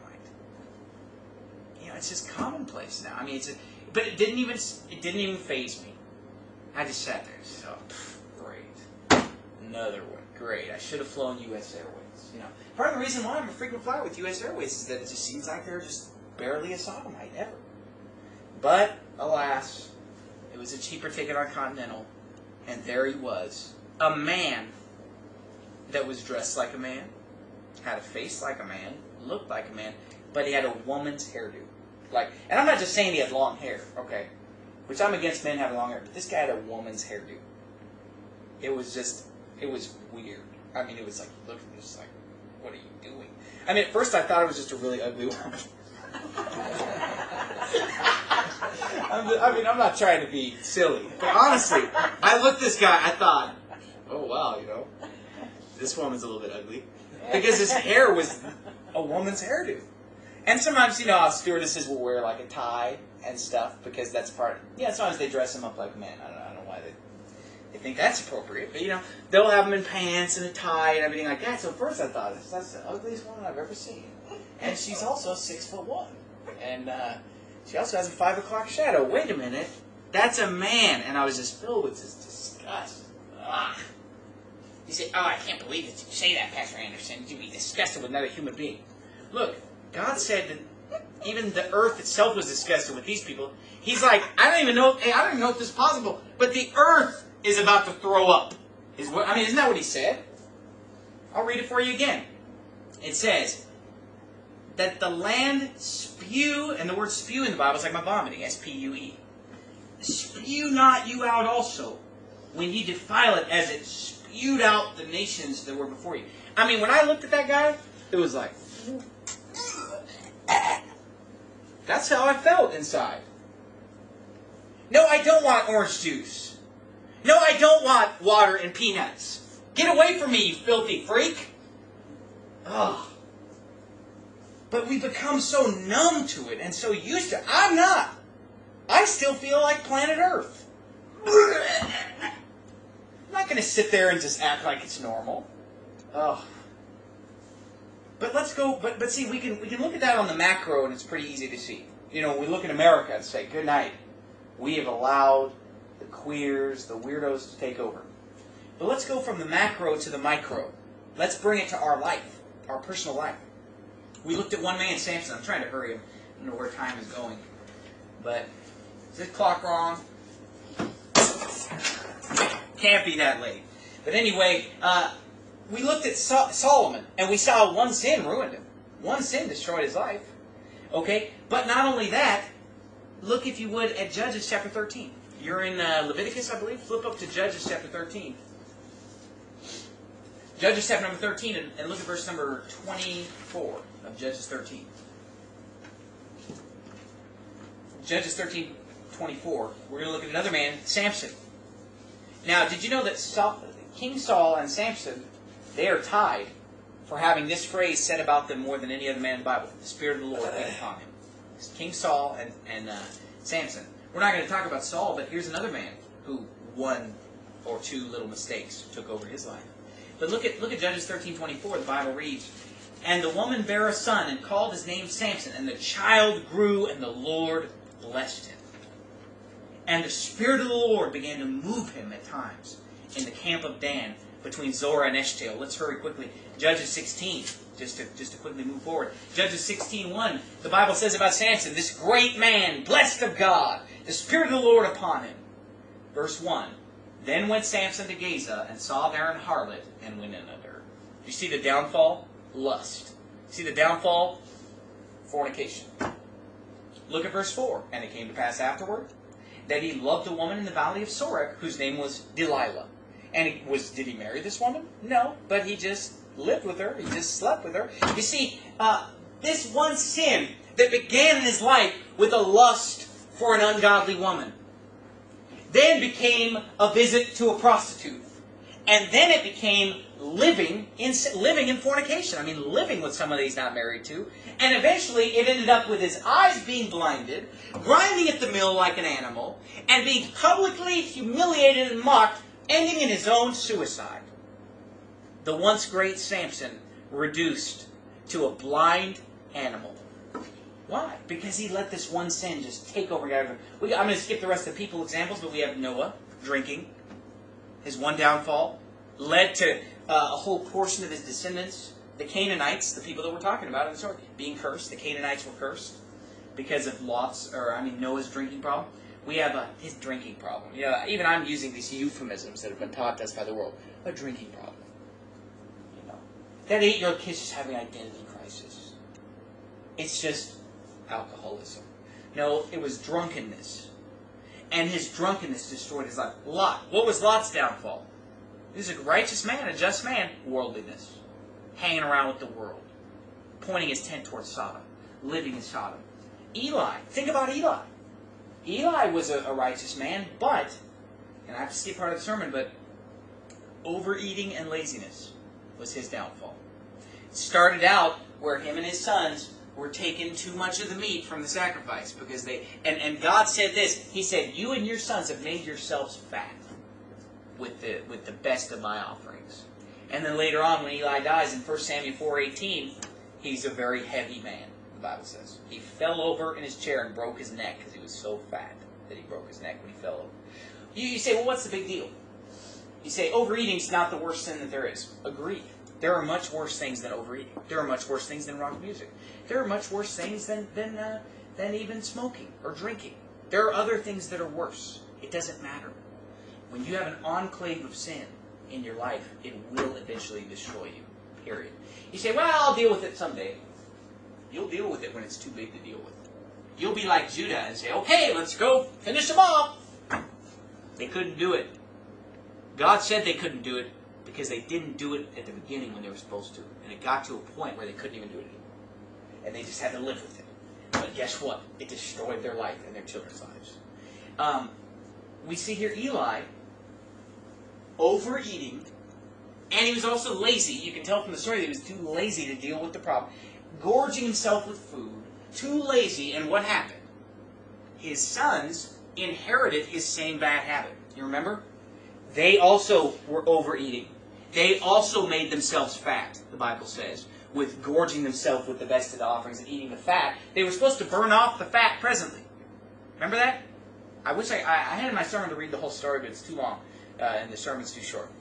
Speaker 1: It's just commonplace now. I mean, but it didn't even faze me. I just sat there and just thought, great. Another one. Great. I should have flown U.S. Airways. Part of the reason why I'm a frequent flyer with U.S. Airways is that it just seems like they're just barely a sodomite ever. But, alas, it was a cheaper ticket on Continental, and there he was. A man that was dressed like a man, had a face like a man, looked like a man, but he had a woman's hairdo. And I'm not just saying he had long hair, okay? Which I'm against men having long hair, but this guy had a woman's hairdo. It was weird. I mean, it was looking just like, what are you doing? I mean, at first I thought it was just a really ugly woman. I'm not trying to be silly, but honestly, I looked at this guy, I thought, oh wow, this woman's a little bit ugly. Because his hair was a woman's hairdo. And sometimes, stewardesses will wear a tie and stuff because that's sometimes they dress them up like men. I don't know why they think that's appropriate. But, they'll have them in pants and a tie and everything like that. So first I thought, that's the ugliest woman I've ever seen. And she's also 6'1". And she also has a 5 o'clock shadow. Wait a minute. That's a man. And I was just filled with this disgust. Ugh. You say, I can't believe that you say that, Pastor Anderson. You'd be disgusted with another human being. Look, God said that even the earth itself was disgusted with these people. He's like, I don't even know if this is possible, but the earth is about to throw up. Isn't that what he said? I'll read it for you again. It says that the land spew, and the word spew in the Bible is like my vomiting, S-P-U-E. Spew not you out also, when ye defile it, as it spewed out the nations that were before you. I mean, when I looked at that guy, it was like, that's how I felt inside. No, I don't want orange juice. No, I don't want water and peanuts. Get away from me, you filthy freak. Ugh. But we become so numb to it and so used to it. I'm not. I still feel like planet Earth. I'm not going to sit there and just act like it's normal. Ugh. But let's go. But see, we can look at that on the macro, and it's pretty easy to see. We look at America and say, "Good night. We have allowed the queers, the weirdos, to take over." But let's go from the macro to the micro. Let's bring it to our life, our personal life. We looked at one man, Samson. I'm trying to hurry him. I don't know where time is going, but is this clock wrong? Can't be that late. But anyway. We looked at Solomon, and we saw one sin ruined him. One sin destroyed his life. Okay? But not only that, look, if you would, at Judges chapter 13. You're in Leviticus, I believe. Flip up to Judges chapter 13. Judges chapter number 13, and look at verse number 24 of Judges 13. Judges 13, 24. We're going to look at another man, Samson. Now, did you know that King Saul and Samson, they are tied for having this phrase said about them more than any other man in the Bible? The Spirit of the Lord came upon him. It's King Saul and Samson. We're not going to talk about Saul, but here's another man who one or two little mistakes took over his life. But look at Judges 13:24. The Bible reads, "And the woman bare a son, and called his name Samson. And the child grew, and the Lord blessed him. And the Spirit of the Lord began to move him at times in the camp of Dan, between Zorah and Eshtaol." Let's hurry quickly. Judges 16, just to quickly move forward. Judges 16:1, the Bible says about Samson, "This great man, blessed of God, the Spirit of the Lord upon him." Verse 1, "Then went Samson to Gaza, and saw there an harlot, and went in unto her." You see the downfall? Lust. See the downfall? Fornication. Look at verse 4. "And it came to pass afterward, that he loved a woman in the valley of Sorek, whose name was Delilah." And did he marry this woman? No, but he just lived with her. He just slept with her. You see, this one sin that began in his life with a lust for an ungodly woman then became a visit to a prostitute. And then it became living in fornication. I mean, living with someone that he's not married to. And eventually it ended up with his eyes being blinded, grinding at the mill like an animal, and being publicly humiliated and mocked, ending in his own suicide. The once great Samson reduced to a blind animal. Why? Because he let this one sin just take over. I'm going to skip the rest of the people examples, but we have Noah drinking. His one downfall led to a whole portion of his descendants, the Canaanites, the people that we're talking about in the story, being cursed. The Canaanites were cursed because of Noah's drinking problem. We have his drinking problem. Even I'm using these euphemisms that have been taught to us by the world. A drinking problem. That 8-year-old kid's just having an identity crisis. It's just alcoholism. No, it was drunkenness. And his drunkenness destroyed his life. Lot. What was Lot's downfall? He was a righteous man, a just man. Worldliness. Hanging around with the world. Pointing his tent towards Sodom. Living in Sodom. Eli. Think about Eli. Eli was a righteous man, but, and I have to skip part of the sermon, but overeating and laziness was his downfall. It started out where him and his sons were taking too much of the meat from the sacrifice because and God said this. He said, "You and your sons have made yourselves fat with the best of my offerings." And then later on, when Eli dies in 1 Samuel 4:18, he's a very heavy man. The Bible says he fell over in his chair and broke his neck because he was so fat that he broke his neck when he fell over. You say, well, what's the big deal? You say overeating's not the worst sin that there is. Agreed. There are much worse things than overeating. There are much worse things than rock music. There are much worse things than even smoking or drinking. There are other things that are worse. It doesn't matter. When you have an enclave of sin in your life, it will eventually destroy you. Period. You say, well, I'll deal with it someday. You'll deal with it when it's too big to deal with. You'll be like Judah and say, okay, let's go finish them off. They couldn't do it. God said they couldn't do it because they didn't do it at the beginning when they were supposed to. And it got to a point where they couldn't even do it anymore. And they just had to live with it. But guess what? It destroyed their life and their children's lives. We see here Eli overeating, and he was also lazy. You can tell from the story that he was too lazy to deal with the problem. Gorging himself with food, too lazy, and what happened? His sons inherited his same bad habit. You remember? They also were overeating. They also made themselves fat, the Bible says, with gorging themselves with the best of the offerings and eating the fat. They were supposed to burn off the fat presently. Remember that? I wish I had in my sermon to read the whole story, but it's too long, and the sermon's too short.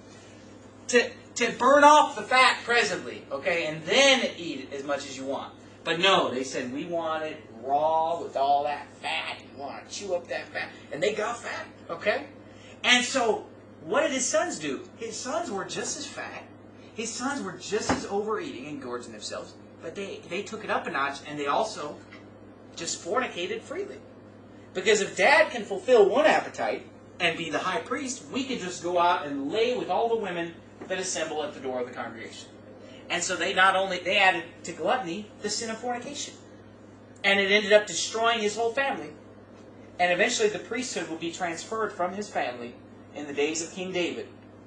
Speaker 1: To burn off the fat presently, okay, and then eat it as much as you want. But no, they said, we want it raw with all that fat. We want to chew up that fat. And they got fat, okay? And so, what did his sons do? His sons were just as fat. His sons were just as overeating and gorging themselves. But they took it up a notch, and they also just fornicated freely. Because if Dad can fulfill one appetite and be the high priest, we can just go out and lay with all the women that assemble at the door of the congregation. And so they added to gluttony the sin of fornication. And it ended up destroying his whole family. And eventually the priesthood will be transferred from his family in the days of King David.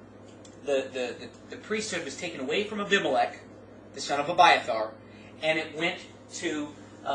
Speaker 1: The priesthood was taken away from Abimelech, the son of Abiathar, and it went to,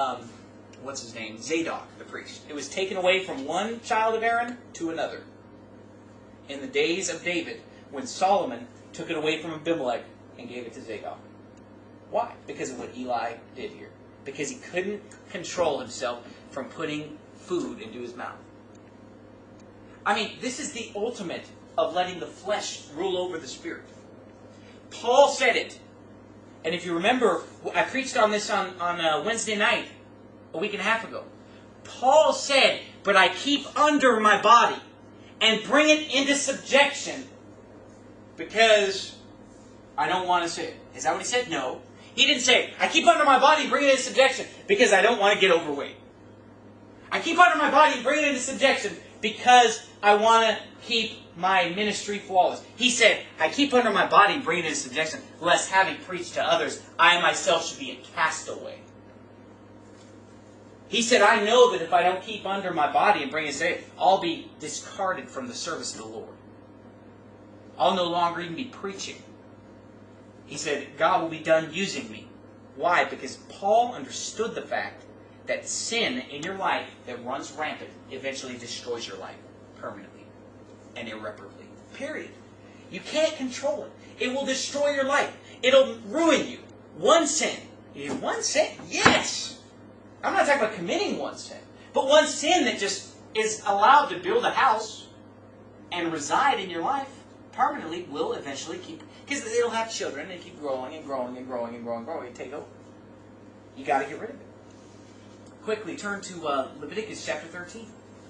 Speaker 1: Zadok, the priest. It was taken away from one child of Aaron to another. In the days of David, when Solomon took it away from Abimelech and gave it to Zadok. Why? Because of what Eli did here. Because he couldn't control himself from putting food into his mouth. I mean, this is the ultimate of letting the flesh rule over the spirit. Paul said it. And if you remember, I preached on this on Wednesday night, a week and a half ago. Paul said, but I keep under my body and bring it into subjection because I don't want to sin. Is that what he said? No. He didn't say, I keep under my body and bring it into subjection because I don't want to get overweight. I keep under my body and bring it into subjection because I want to keep my ministry flawless. He said, I keep under my body and bring it into subjection, lest having preached to others, I myself should be a castaway. He said, I know that if I don't keep under my body and bring it safe, I'll be discarded from the service of the Lord. I'll no longer even be preaching. He said, God will be done using me. Why? Because Paul understood the fact that sin in your life that runs rampant eventually destroys your life permanently and irreparably. Period. You can't control it. It will destroy your life. It'll ruin you. One sin. You have one sin? Yes! I'm not talking about committing one sin. But one sin that just is allowed to build a house and reside in your life permanently will eventually keep... Because it'll have children and keep growing and growing and growing and growing and growing and take over. You got to get rid of it. Quickly turn to Leviticus chapter 13.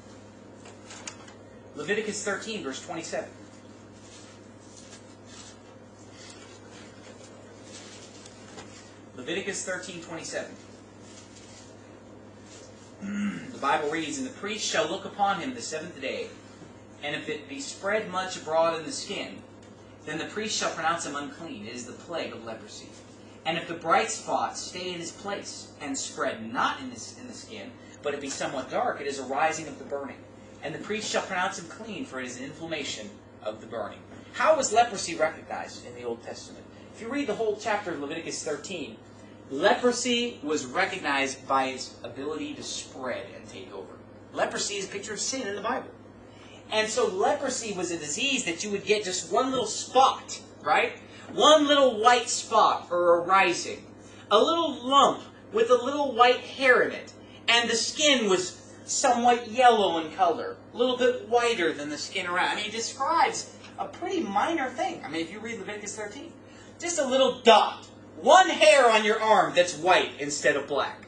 Speaker 1: Leviticus 13, verse 27. Leviticus 13, 27. The Bible reads, And the priest shall look upon him the seventh day, and if it be spread much abroad in the skin, then the priest shall pronounce him unclean. It is the plague of leprosy. And if the bright spot stay in his place, and spread not in the skin, but it be somewhat dark, it is a rising of the burning. And the priest shall pronounce him clean, for it is an inflammation of the burning. How was leprosy recognized in the Old Testament? If you read the whole chapter of Leviticus 13, leprosy was recognized by its ability to spread and take over. Leprosy is a picture of sin in the Bible. And so leprosy was a disease that you would get just one little spot, right? One little white spot or a rising. A little lump with a little white hair in it. And the skin was somewhat yellow in color. A little bit whiter than the skin around. I mean, it describes a pretty minor thing. I mean, if you read Leviticus 13. Just a little dot. One hair on your arm that's white instead of black.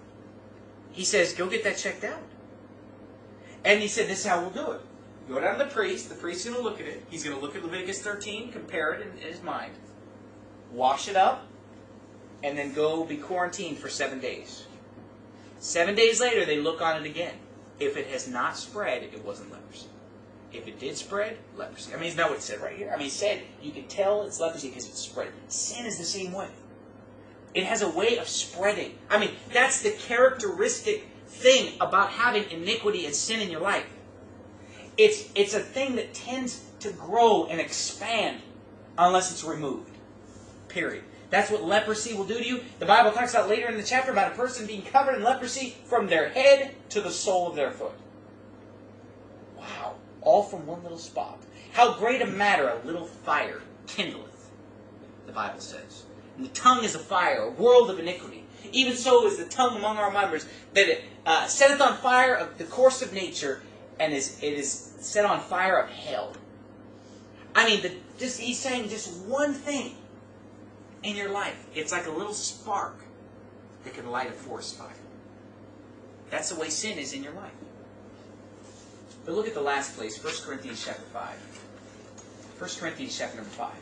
Speaker 1: He says, go get that checked out. And he said, this is how we'll do it. Go down to the priest. The priest's going to look at it. He's going to look at Leviticus 13, compare it in his mind. Wash it up. And then go be quarantined for 7 days. 7 days later, they look on it again. If it has not spread, it wasn't leprosy. If it did spread, leprosy. I mean, isn't that what it said right here? I mean, it said you can tell it's leprosy because it's spread. Sin is the same way. It has a way of spreading. I mean, that's the characteristic thing about having iniquity and sin in your life. It's a thing that tends to grow and expand unless it's removed. Period. That's what leprosy will do to you. The Bible talks about later in the chapter about a person being covered in leprosy from their head to the sole of their foot. Wow. All from one little spot. How great a matter a little fire kindleth, the Bible says. And the tongue is a fire, a world of iniquity. Even so is the tongue among our members, that it setteth on fire of the course of nature, and it is set on fire of hell. I mean, he's saying just one thing in your life. It's like a little spark that can light a forest fire. That's the way sin is in your life. But look at the last place, 1 Corinthians chapter 5. 1 Corinthians chapter number 5.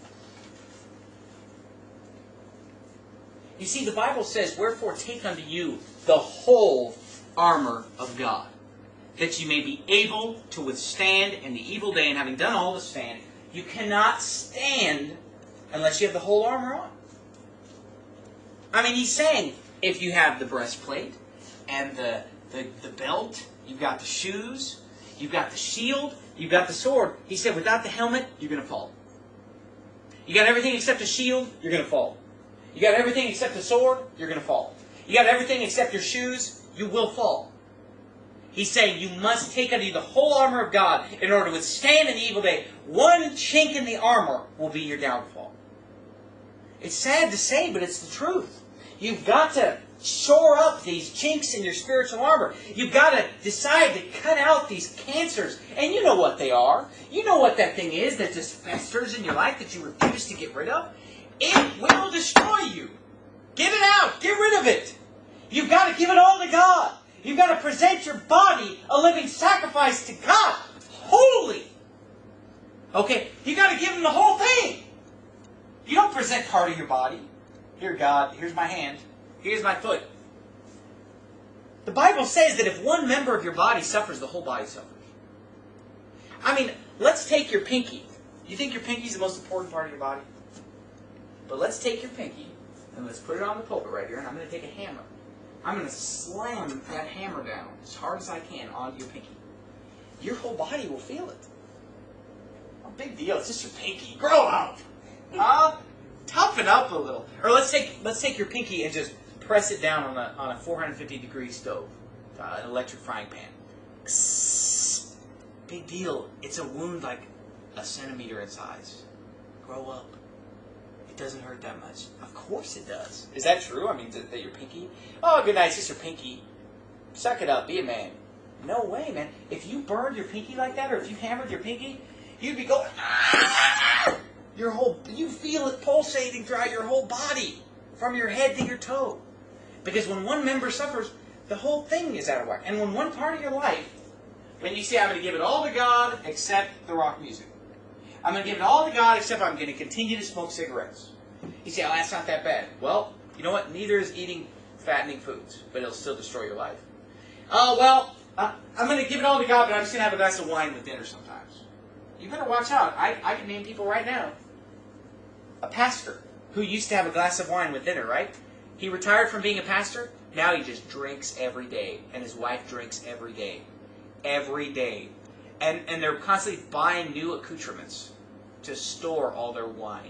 Speaker 1: You see, the Bible says, Wherefore take unto you the whole armor of God, that you may be able to withstand in the evil day, and having done all to stand. You cannot stand unless you have the whole armor on. I mean, he's saying, if you have the breastplate, and the belt, you've got the shoes, you've got the shield, you've got the sword. He said, without the helmet, you're going to fall. You got everything except the shield, you're going to fall. You got everything except the sword, you're going to fall. You got everything except your shoes, you will fall. He's saying you must take unto you the whole armor of God in order to withstand in the evil day. One chink in the armor will be your downfall. It's sad to say, but it's the truth. You've got to shore up these chinks in your spiritual armor. You've got to decide to cut out these cancers. And you know what they are. You know what that thing is that just festers in your life that you refuse to get rid of. It will destroy you. Get it out. Get rid of it. You've got to give it all to God. You've got to present your body a living sacrifice to God. Holy. Okay, you've got to give Him the whole thing. You don't present part of your body. Here, God, here's my hand. Here's my foot. The Bible says that if one member of your body suffers, the whole body suffers. I mean, let's take your pinky. You think your pinky is the most important part of your body? But let's take your pinky, and let's put it on the pulpit right here, and I'm going to take a hammer. I'm going to slam that hammer down as hard as I can onto your pinky. Your whole body will feel it. No big deal. It's just your pinky. Grow up. Toughen up a little. Or let's take your pinky and just press it down on a 450-degree stove, an electric frying pan. Big deal. It's a wound like a centimeter in size. Grow up. It doesn't hurt that much. Of course it does. Is that true? I mean, that your pinky? Oh, good night, it's just your pinky. Suck it up. Be a man. No way, man. If you burned your pinky like that, or if you hammered your pinky, you'd be going. You feel it pulsating throughout your whole body, from your head to your toe. Because when one member suffers, the whole thing is out of whack. And when one part of your life, when you say, I'm going to give it all to God except the rock music. I'm going to give it all to God except I'm going to continue to smoke cigarettes. You say, oh, that's not that bad. Well, you know what? Neither is eating fattening foods, but it'll still destroy your life. Oh, well, I'm going to give it all to God, but I'm just going to have a glass of wine with dinner sometimes. You better watch out. I can name people right now. A pastor who used to have a glass of wine with dinner, right? He retired from being a pastor. Now he just drinks every day, and his wife drinks every day. Every day. And they're constantly buying new accoutrements to store all their wine.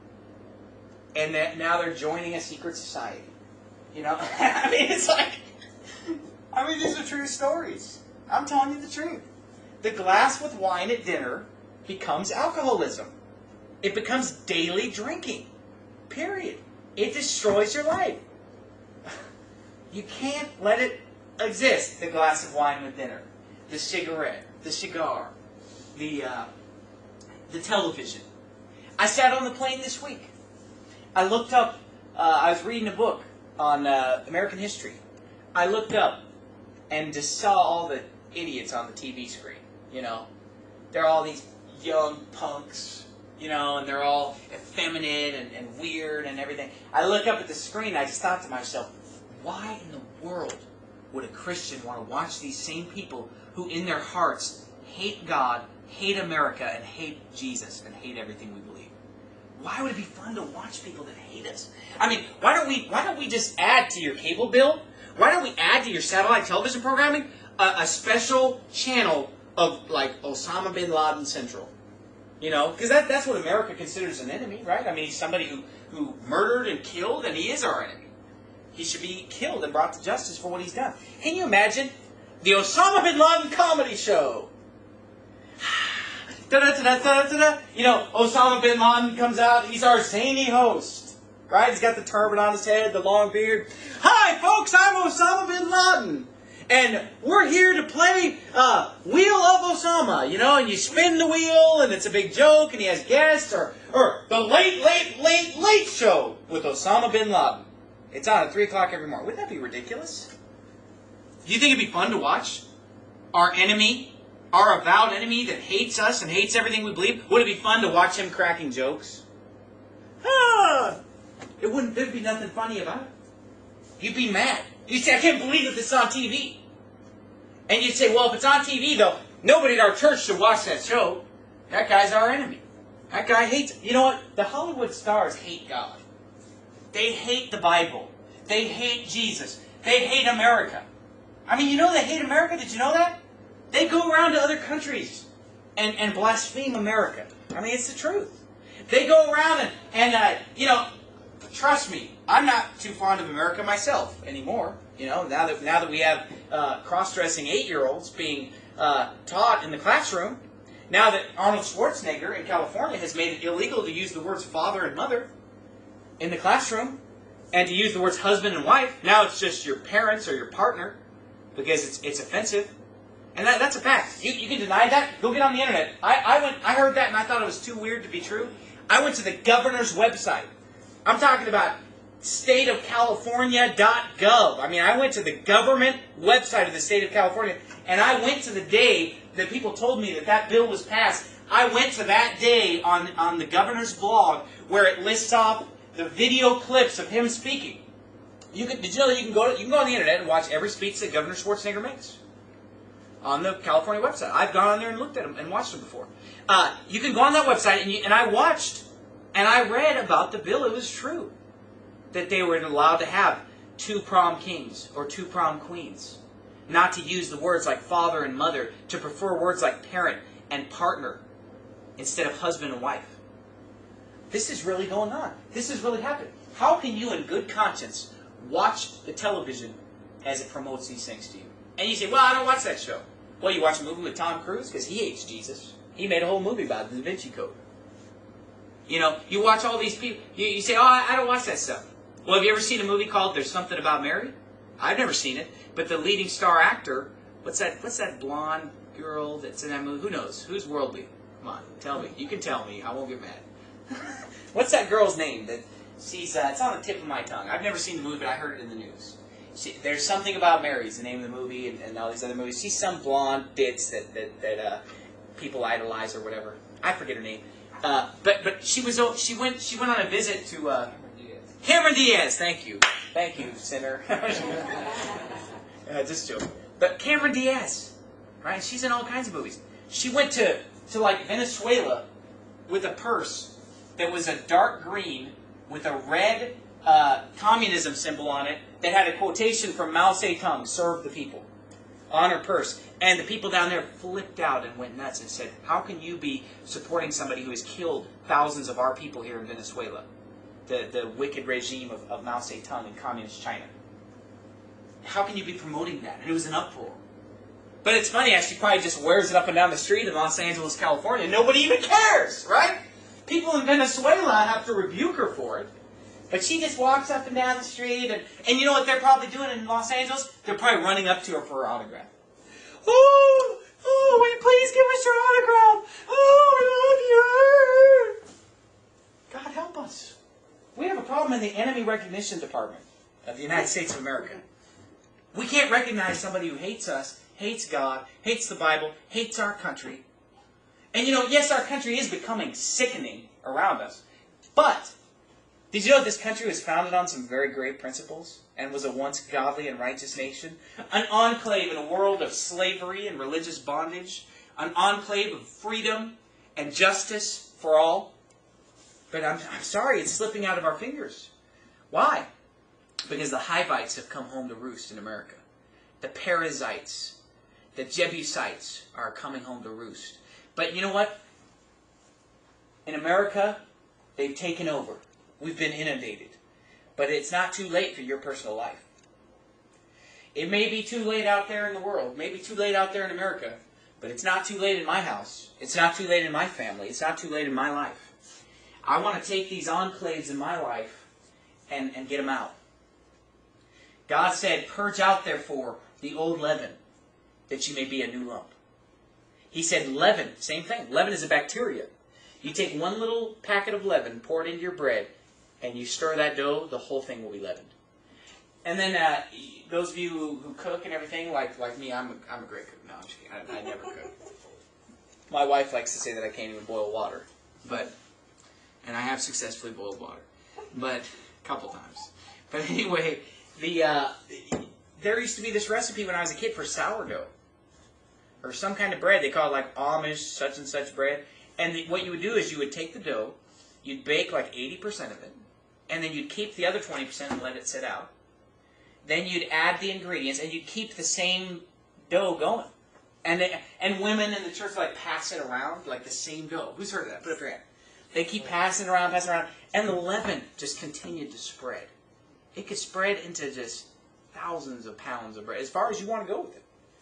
Speaker 1: And that now they're joining a secret society. You know? I mean, it's like... these are true stories. I'm telling you the truth. The glass with wine at dinner becomes alcoholism. It becomes daily drinking. Period. It destroys your life. You can't let it exist, the glass of wine with dinner. The cigarette. The cigar. The television. I sat on the plane this week. I looked up, I was reading a book on American history. I looked up and just saw all the idiots on the TV screen, you know. They're all these young punks, you know, and they're all effeminate and weird and everything. I look up at the screen and I just thought to myself, why in the world would a Christian want to watch these same people who in their hearts hate God, hate America, and hate Jesus, and hate everything we believe? Why would it be fun to watch people that hate us? I mean, why don't we just add to your cable bill? Why don't we add to your satellite television programming a special channel of like Osama bin Laden Central? You know, because that's what America considers an enemy, right? I mean, he's somebody who murdered and killed, and he is our enemy. He should be killed and brought to justice for what he's done. Can you imagine the Osama bin Laden comedy show? Da-da-da-da-da-da-da. You know, Osama bin Laden comes out. He's our zany host, right? He's got the turban on his head, the long beard. Hi, folks, I'm Osama bin Laden. And we're here to play Wheel of Osama, you know, and you spin the wheel, and it's a big joke, and he has guests, or the late show with Osama bin Laden. It's on at 3 o'clock every morning. Wouldn't that be ridiculous? Do you think it'd be fun to watch our enemy, our avowed enemy that hates us and hates everything we believe? Would it be fun to watch him cracking jokes? There'd be nothing funny about it. You'd be mad. You'd say, I can't believe that this is on TV. And you'd say, well, if it's on TV, though, nobody at our church should watch that show. That guy's our enemy. That guy hates... You know what? The Hollywood stars hate God. They hate the Bible. They hate Jesus. They hate America. I mean, you know they hate America? Did you know that? They go around to other countries and blaspheme America. I mean, it's the truth. They go around and you know... Trust me, I'm not too fond of America myself anymore. You know, now that we have cross-dressing 8-year-olds being taught in the classroom, now that Arnold Schwarzenegger in California has made it illegal to use the words father and mother in the classroom, and to use the words husband and wife, now it's just your parents or your partner because it's offensive, and that's a fact. You can deny that. Go get on the internet. I heard that and I thought it was too weird to be true. I went to the governor's website. I'm talking about stateofcalifornia.gov. I mean, I went to the government website of the state of California, and I went to the day that people told me that bill was passed. I went to that day on the governor's blog where it lists off the video clips of him speaking. Did you know that you can go on the internet and watch every speech that Governor Schwarzenegger makes on the California website? I've gone on there and looked at them and watched them before. You can go on that website, and I watched... And I read about the bill. It was true that they were allowed to have two prom kings or two prom queens. Not to use the words like father and mother, to prefer words like parent and partner instead of husband and wife. This is really going on. This is really happening. How can you in good conscience watch the television as it promotes these things to you? And you say, well, I don't watch that show. Well, you watch a movie with Tom Cruise because he hates Jesus. He made a whole movie about the Da Vinci Code. You know, you watch all these people. You say, oh, I don't watch that stuff. Well, have you ever seen a movie called There's Something About Mary? I've never seen it. But the leading star actor, what's that blonde girl that's in that movie? Who knows? Who's worldly? Come on, tell me. You can tell me. I won't get mad. What's that girl's name? That she's it's on the tip of my tongue. I've never seen the movie, but I heard it in the news. There's Something About Mary is the name of the movie, and all these other movies. She's some blonde bitch that people idolize or whatever. I forget her name. But she went on a visit to Cameron Diaz. Thank you, sinner. Just joking. But Cameron Diaz, right? She's in all kinds of movies. She went to like Venezuela with a purse that was a dark green with a red communism symbol on it that had a quotation from Mao Zedong, "Serve the people," on her purse. And the people down there flipped out and went nuts and said, how can you be supporting somebody who has killed thousands of our people here in Venezuela? The wicked regime of Mao Zedong in communist China. How can you be promoting that? And it was an uproar. But it's funny, she probably just wears it up and down the street in Los Angeles, California. Nobody even cares, right? People in Venezuela have to rebuke her for it. But she just walks up and down the street, and you know what they're probably doing in Los Angeles? They're probably running up to her for her autograph. Oh, will you please give us your autograph? Oh, I love you. God help us. We have a problem in the enemy recognition department of the United States of America. We can't recognize somebody who hates us, hates God, hates the Bible, hates our country. And you know, yes, our country is becoming sickening around us. But did you know this country was founded on some very great principles and was a once godly and righteous nation? An enclave in a world of slavery and religious bondage. An enclave of freedom and justice for all. But I'm sorry, it's slipping out of our fingers. Why? Because the Hivites have come home to roost in America. The Perizzites, the Jebusites are coming home to roost. But you know what? In America, they've taken over. We've been inundated. But it's not too late for your personal life. It may be too late out there in the world, maybe too late out there in America, but it's not too late in my house. It's not too late in my family. It's not too late in my life. I want to take these enclaves in my life and get them out. God said, purge out therefore the old leaven, that you may be a new lump. He said leaven, same thing. Leaven is a bacteria. You take one little packet of leaven, pour it into your bread, and you stir that dough, the whole thing will be leavened. And then those of you who cook and everything, like me, I'm a great cook. No, I'm just kidding. I never cook. My wife likes to say that I can't even boil water, and I have successfully boiled water, but a couple times. But anyway, there used to be this recipe when I was a kid for sourdough, or some kind of bread. They call it like Amish such and such bread. And what you would do is you would take the dough, you'd bake like 80% of it, and then you'd keep the other 20% and let it sit out. Then you'd add the ingredients, and you'd keep the same dough going. And women in the church like pass it around, like the same dough. Who's heard of that? Put up your hand. They keep passing it around, and the leaven just continued to spread. It could spread into just thousands of pounds of bread, as far as you want to go with it.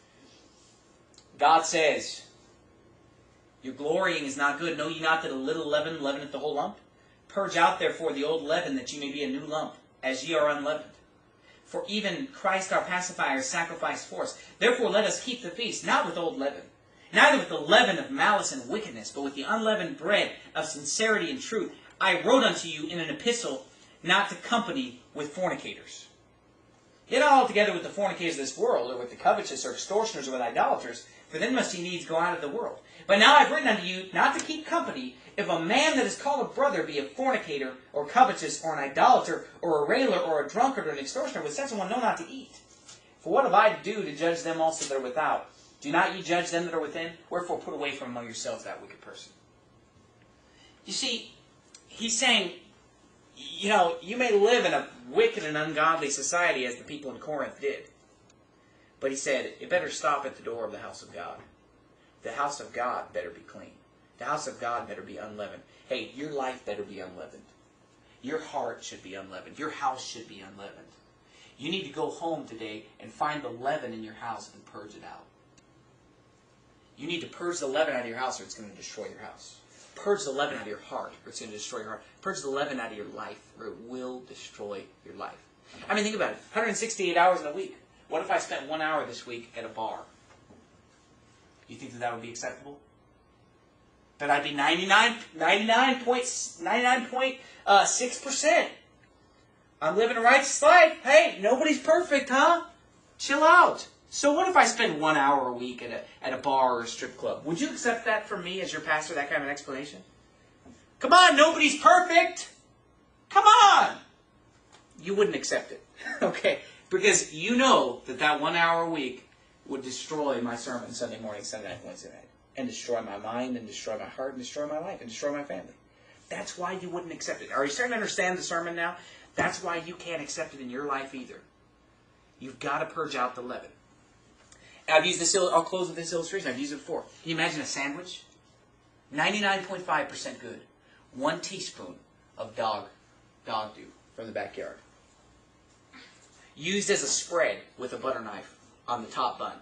Speaker 1: God says, your glorying is not good. Know ye not that a little leaven leaveneth the whole lump? Purge out therefore the old leaven, that ye may be a new lump, as ye are unleavened. For even Christ our pacifier is sacrificed for us. Therefore let us keep the feast, not with old leaven, neither with the leaven of malice and wickedness, but with the unleavened bread of sincerity and truth. I wrote unto you in an epistle, not to company with fornicators. Yet not altogether with the fornicators of this world, or with the covetous, or extortioners, or with idolaters, for then must ye needs go out of the world. But now I have written unto you not to keep company, if a man that is called a brother be a fornicator, or covetous, or an idolater, or a railer, or a drunkard, or an extortioner, with such a one know not to eat. For what have I to do to judge them also that are without? Do not ye judge them that are within? Wherefore put away from among yourselves that wicked person. You see, he's saying, You know, you may live in a wicked and ungodly society as the people in Corinth did. But he said, it better stop at the door of the house of God. The house of God better be clean. The house of God better be unleavened. Hey, your life better be unleavened. Your heart should be unleavened. Your house should be unleavened. You need to go home today and find the leaven in your house and purge it out. You need to purge the leaven out of your house or it's going to destroy your house. Purge the leaven out of your heart or it's going to destroy your heart. Purge the leaven out of your life or it will destroy your life. I mean, think about it. 168 hours in a week. What if I spent 1 hour this week at a bar? You think that would be acceptable? That I'd be 99.6%. I'm living a righteous life. Hey, nobody's perfect, huh? Chill out. So what if I spend 1 hour a week at a bar or a strip club? Would you accept that from me as your pastor, that kind of an explanation? Come on, nobody's perfect. Come on. You wouldn't accept it. Okay, because you know that 1 hour a week would destroy my sermon Sunday morning, Sunday night, Wednesday night. And destroy my mind, and destroy my heart, and destroy my life, and destroy my family. That's why you wouldn't accept it. Are you starting to understand the sermon now? That's why you can't accept it in your life either. You've got to purge out the leaven. I've used this. I'll close with this illustration. I've used it before. Can you imagine a sandwich? 99.5% good. 1 teaspoon of dog dew from the backyard. Used as a spread with a butter knife on the top bun.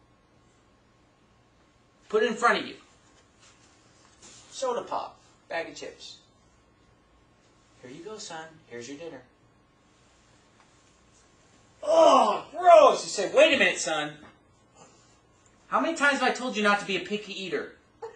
Speaker 1: Put it in front of you. Soda pop. Bag of chips. Here you go, son. Here's your dinner. Oh, gross! You say, wait a minute, son. How many times have I told you not to be a picky eater?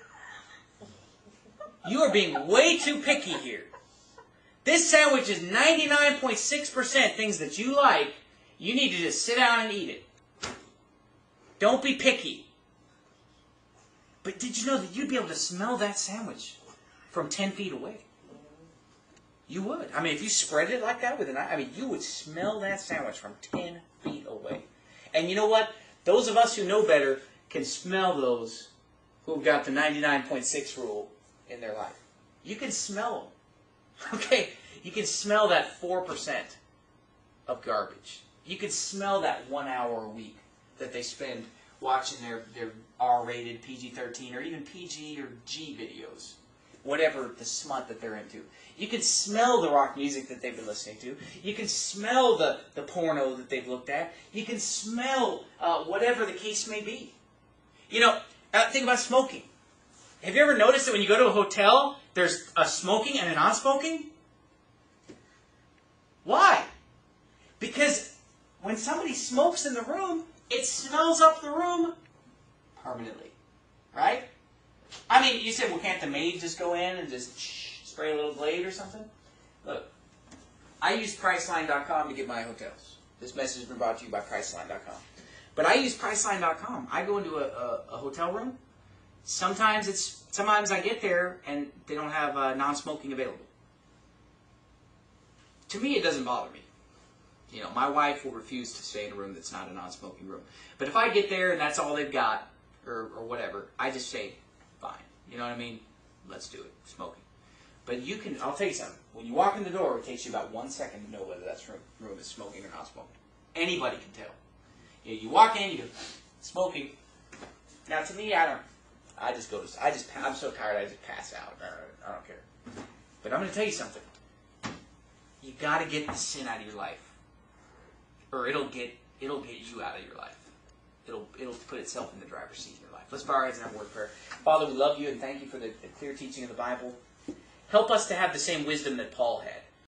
Speaker 1: You are being way too picky here. This sandwich is 99.6% things that you like. You need to just sit down and eat it. Don't be picky. But did you know that you'd be able to smell that sandwich from 10 feet away? You would. I mean, if you spread it like that with a knife, I mean, you would smell that sandwich from 10 feet away. And you know what? Those of us who know better can smell those who've got the 99.6 rule in their life. You can smell them. Okay? You can smell that 4% of garbage. You can smell that 1 hour a week that they spend watching their R-rated, PG-13, or even PG or G videos. Whatever the smut that they're into. You can smell the rock music that they've been listening to. You can smell the porno that they've looked at. You can smell whatever the case may be. You know, think about smoking. Have you ever noticed that when you go to a hotel, there's a smoking and a non-smoking? Why? Because when somebody smokes in the room, it smells up the room permanently. Right? I mean, you said, well, can't the maid just go in and just spray a little Glade or something? Look, I use Priceline.com to get my hotels. This message has been brought to you by Priceline.com. But I use Priceline.com. I go into a hotel room. Sometimes I get there and they don't have non-smoking available. To me, it doesn't bother me. You know, my wife will refuse to stay in a room that's not a non-smoking room. But if I get there and that's all they've got, or whatever, I just say, fine. You know what I mean? Let's do it. Smoking. But you can, I'll tell you something. When you walk in the door, it takes you about 1 second to know whether that room is smoking or not smoking. Anybody can tell. You walk in, you go, smoking. Now to me, I'm so tired I just pass out. I don't care. But I'm going to tell you something. You got to get the sin out of your life. Or it'll get you out of your life. It'll put itself in the driver's seat in your life. Let's bow our heads and have a word of prayer. Father, we love you and thank you for the clear teaching of the Bible. Help us to have the same wisdom that Paul had.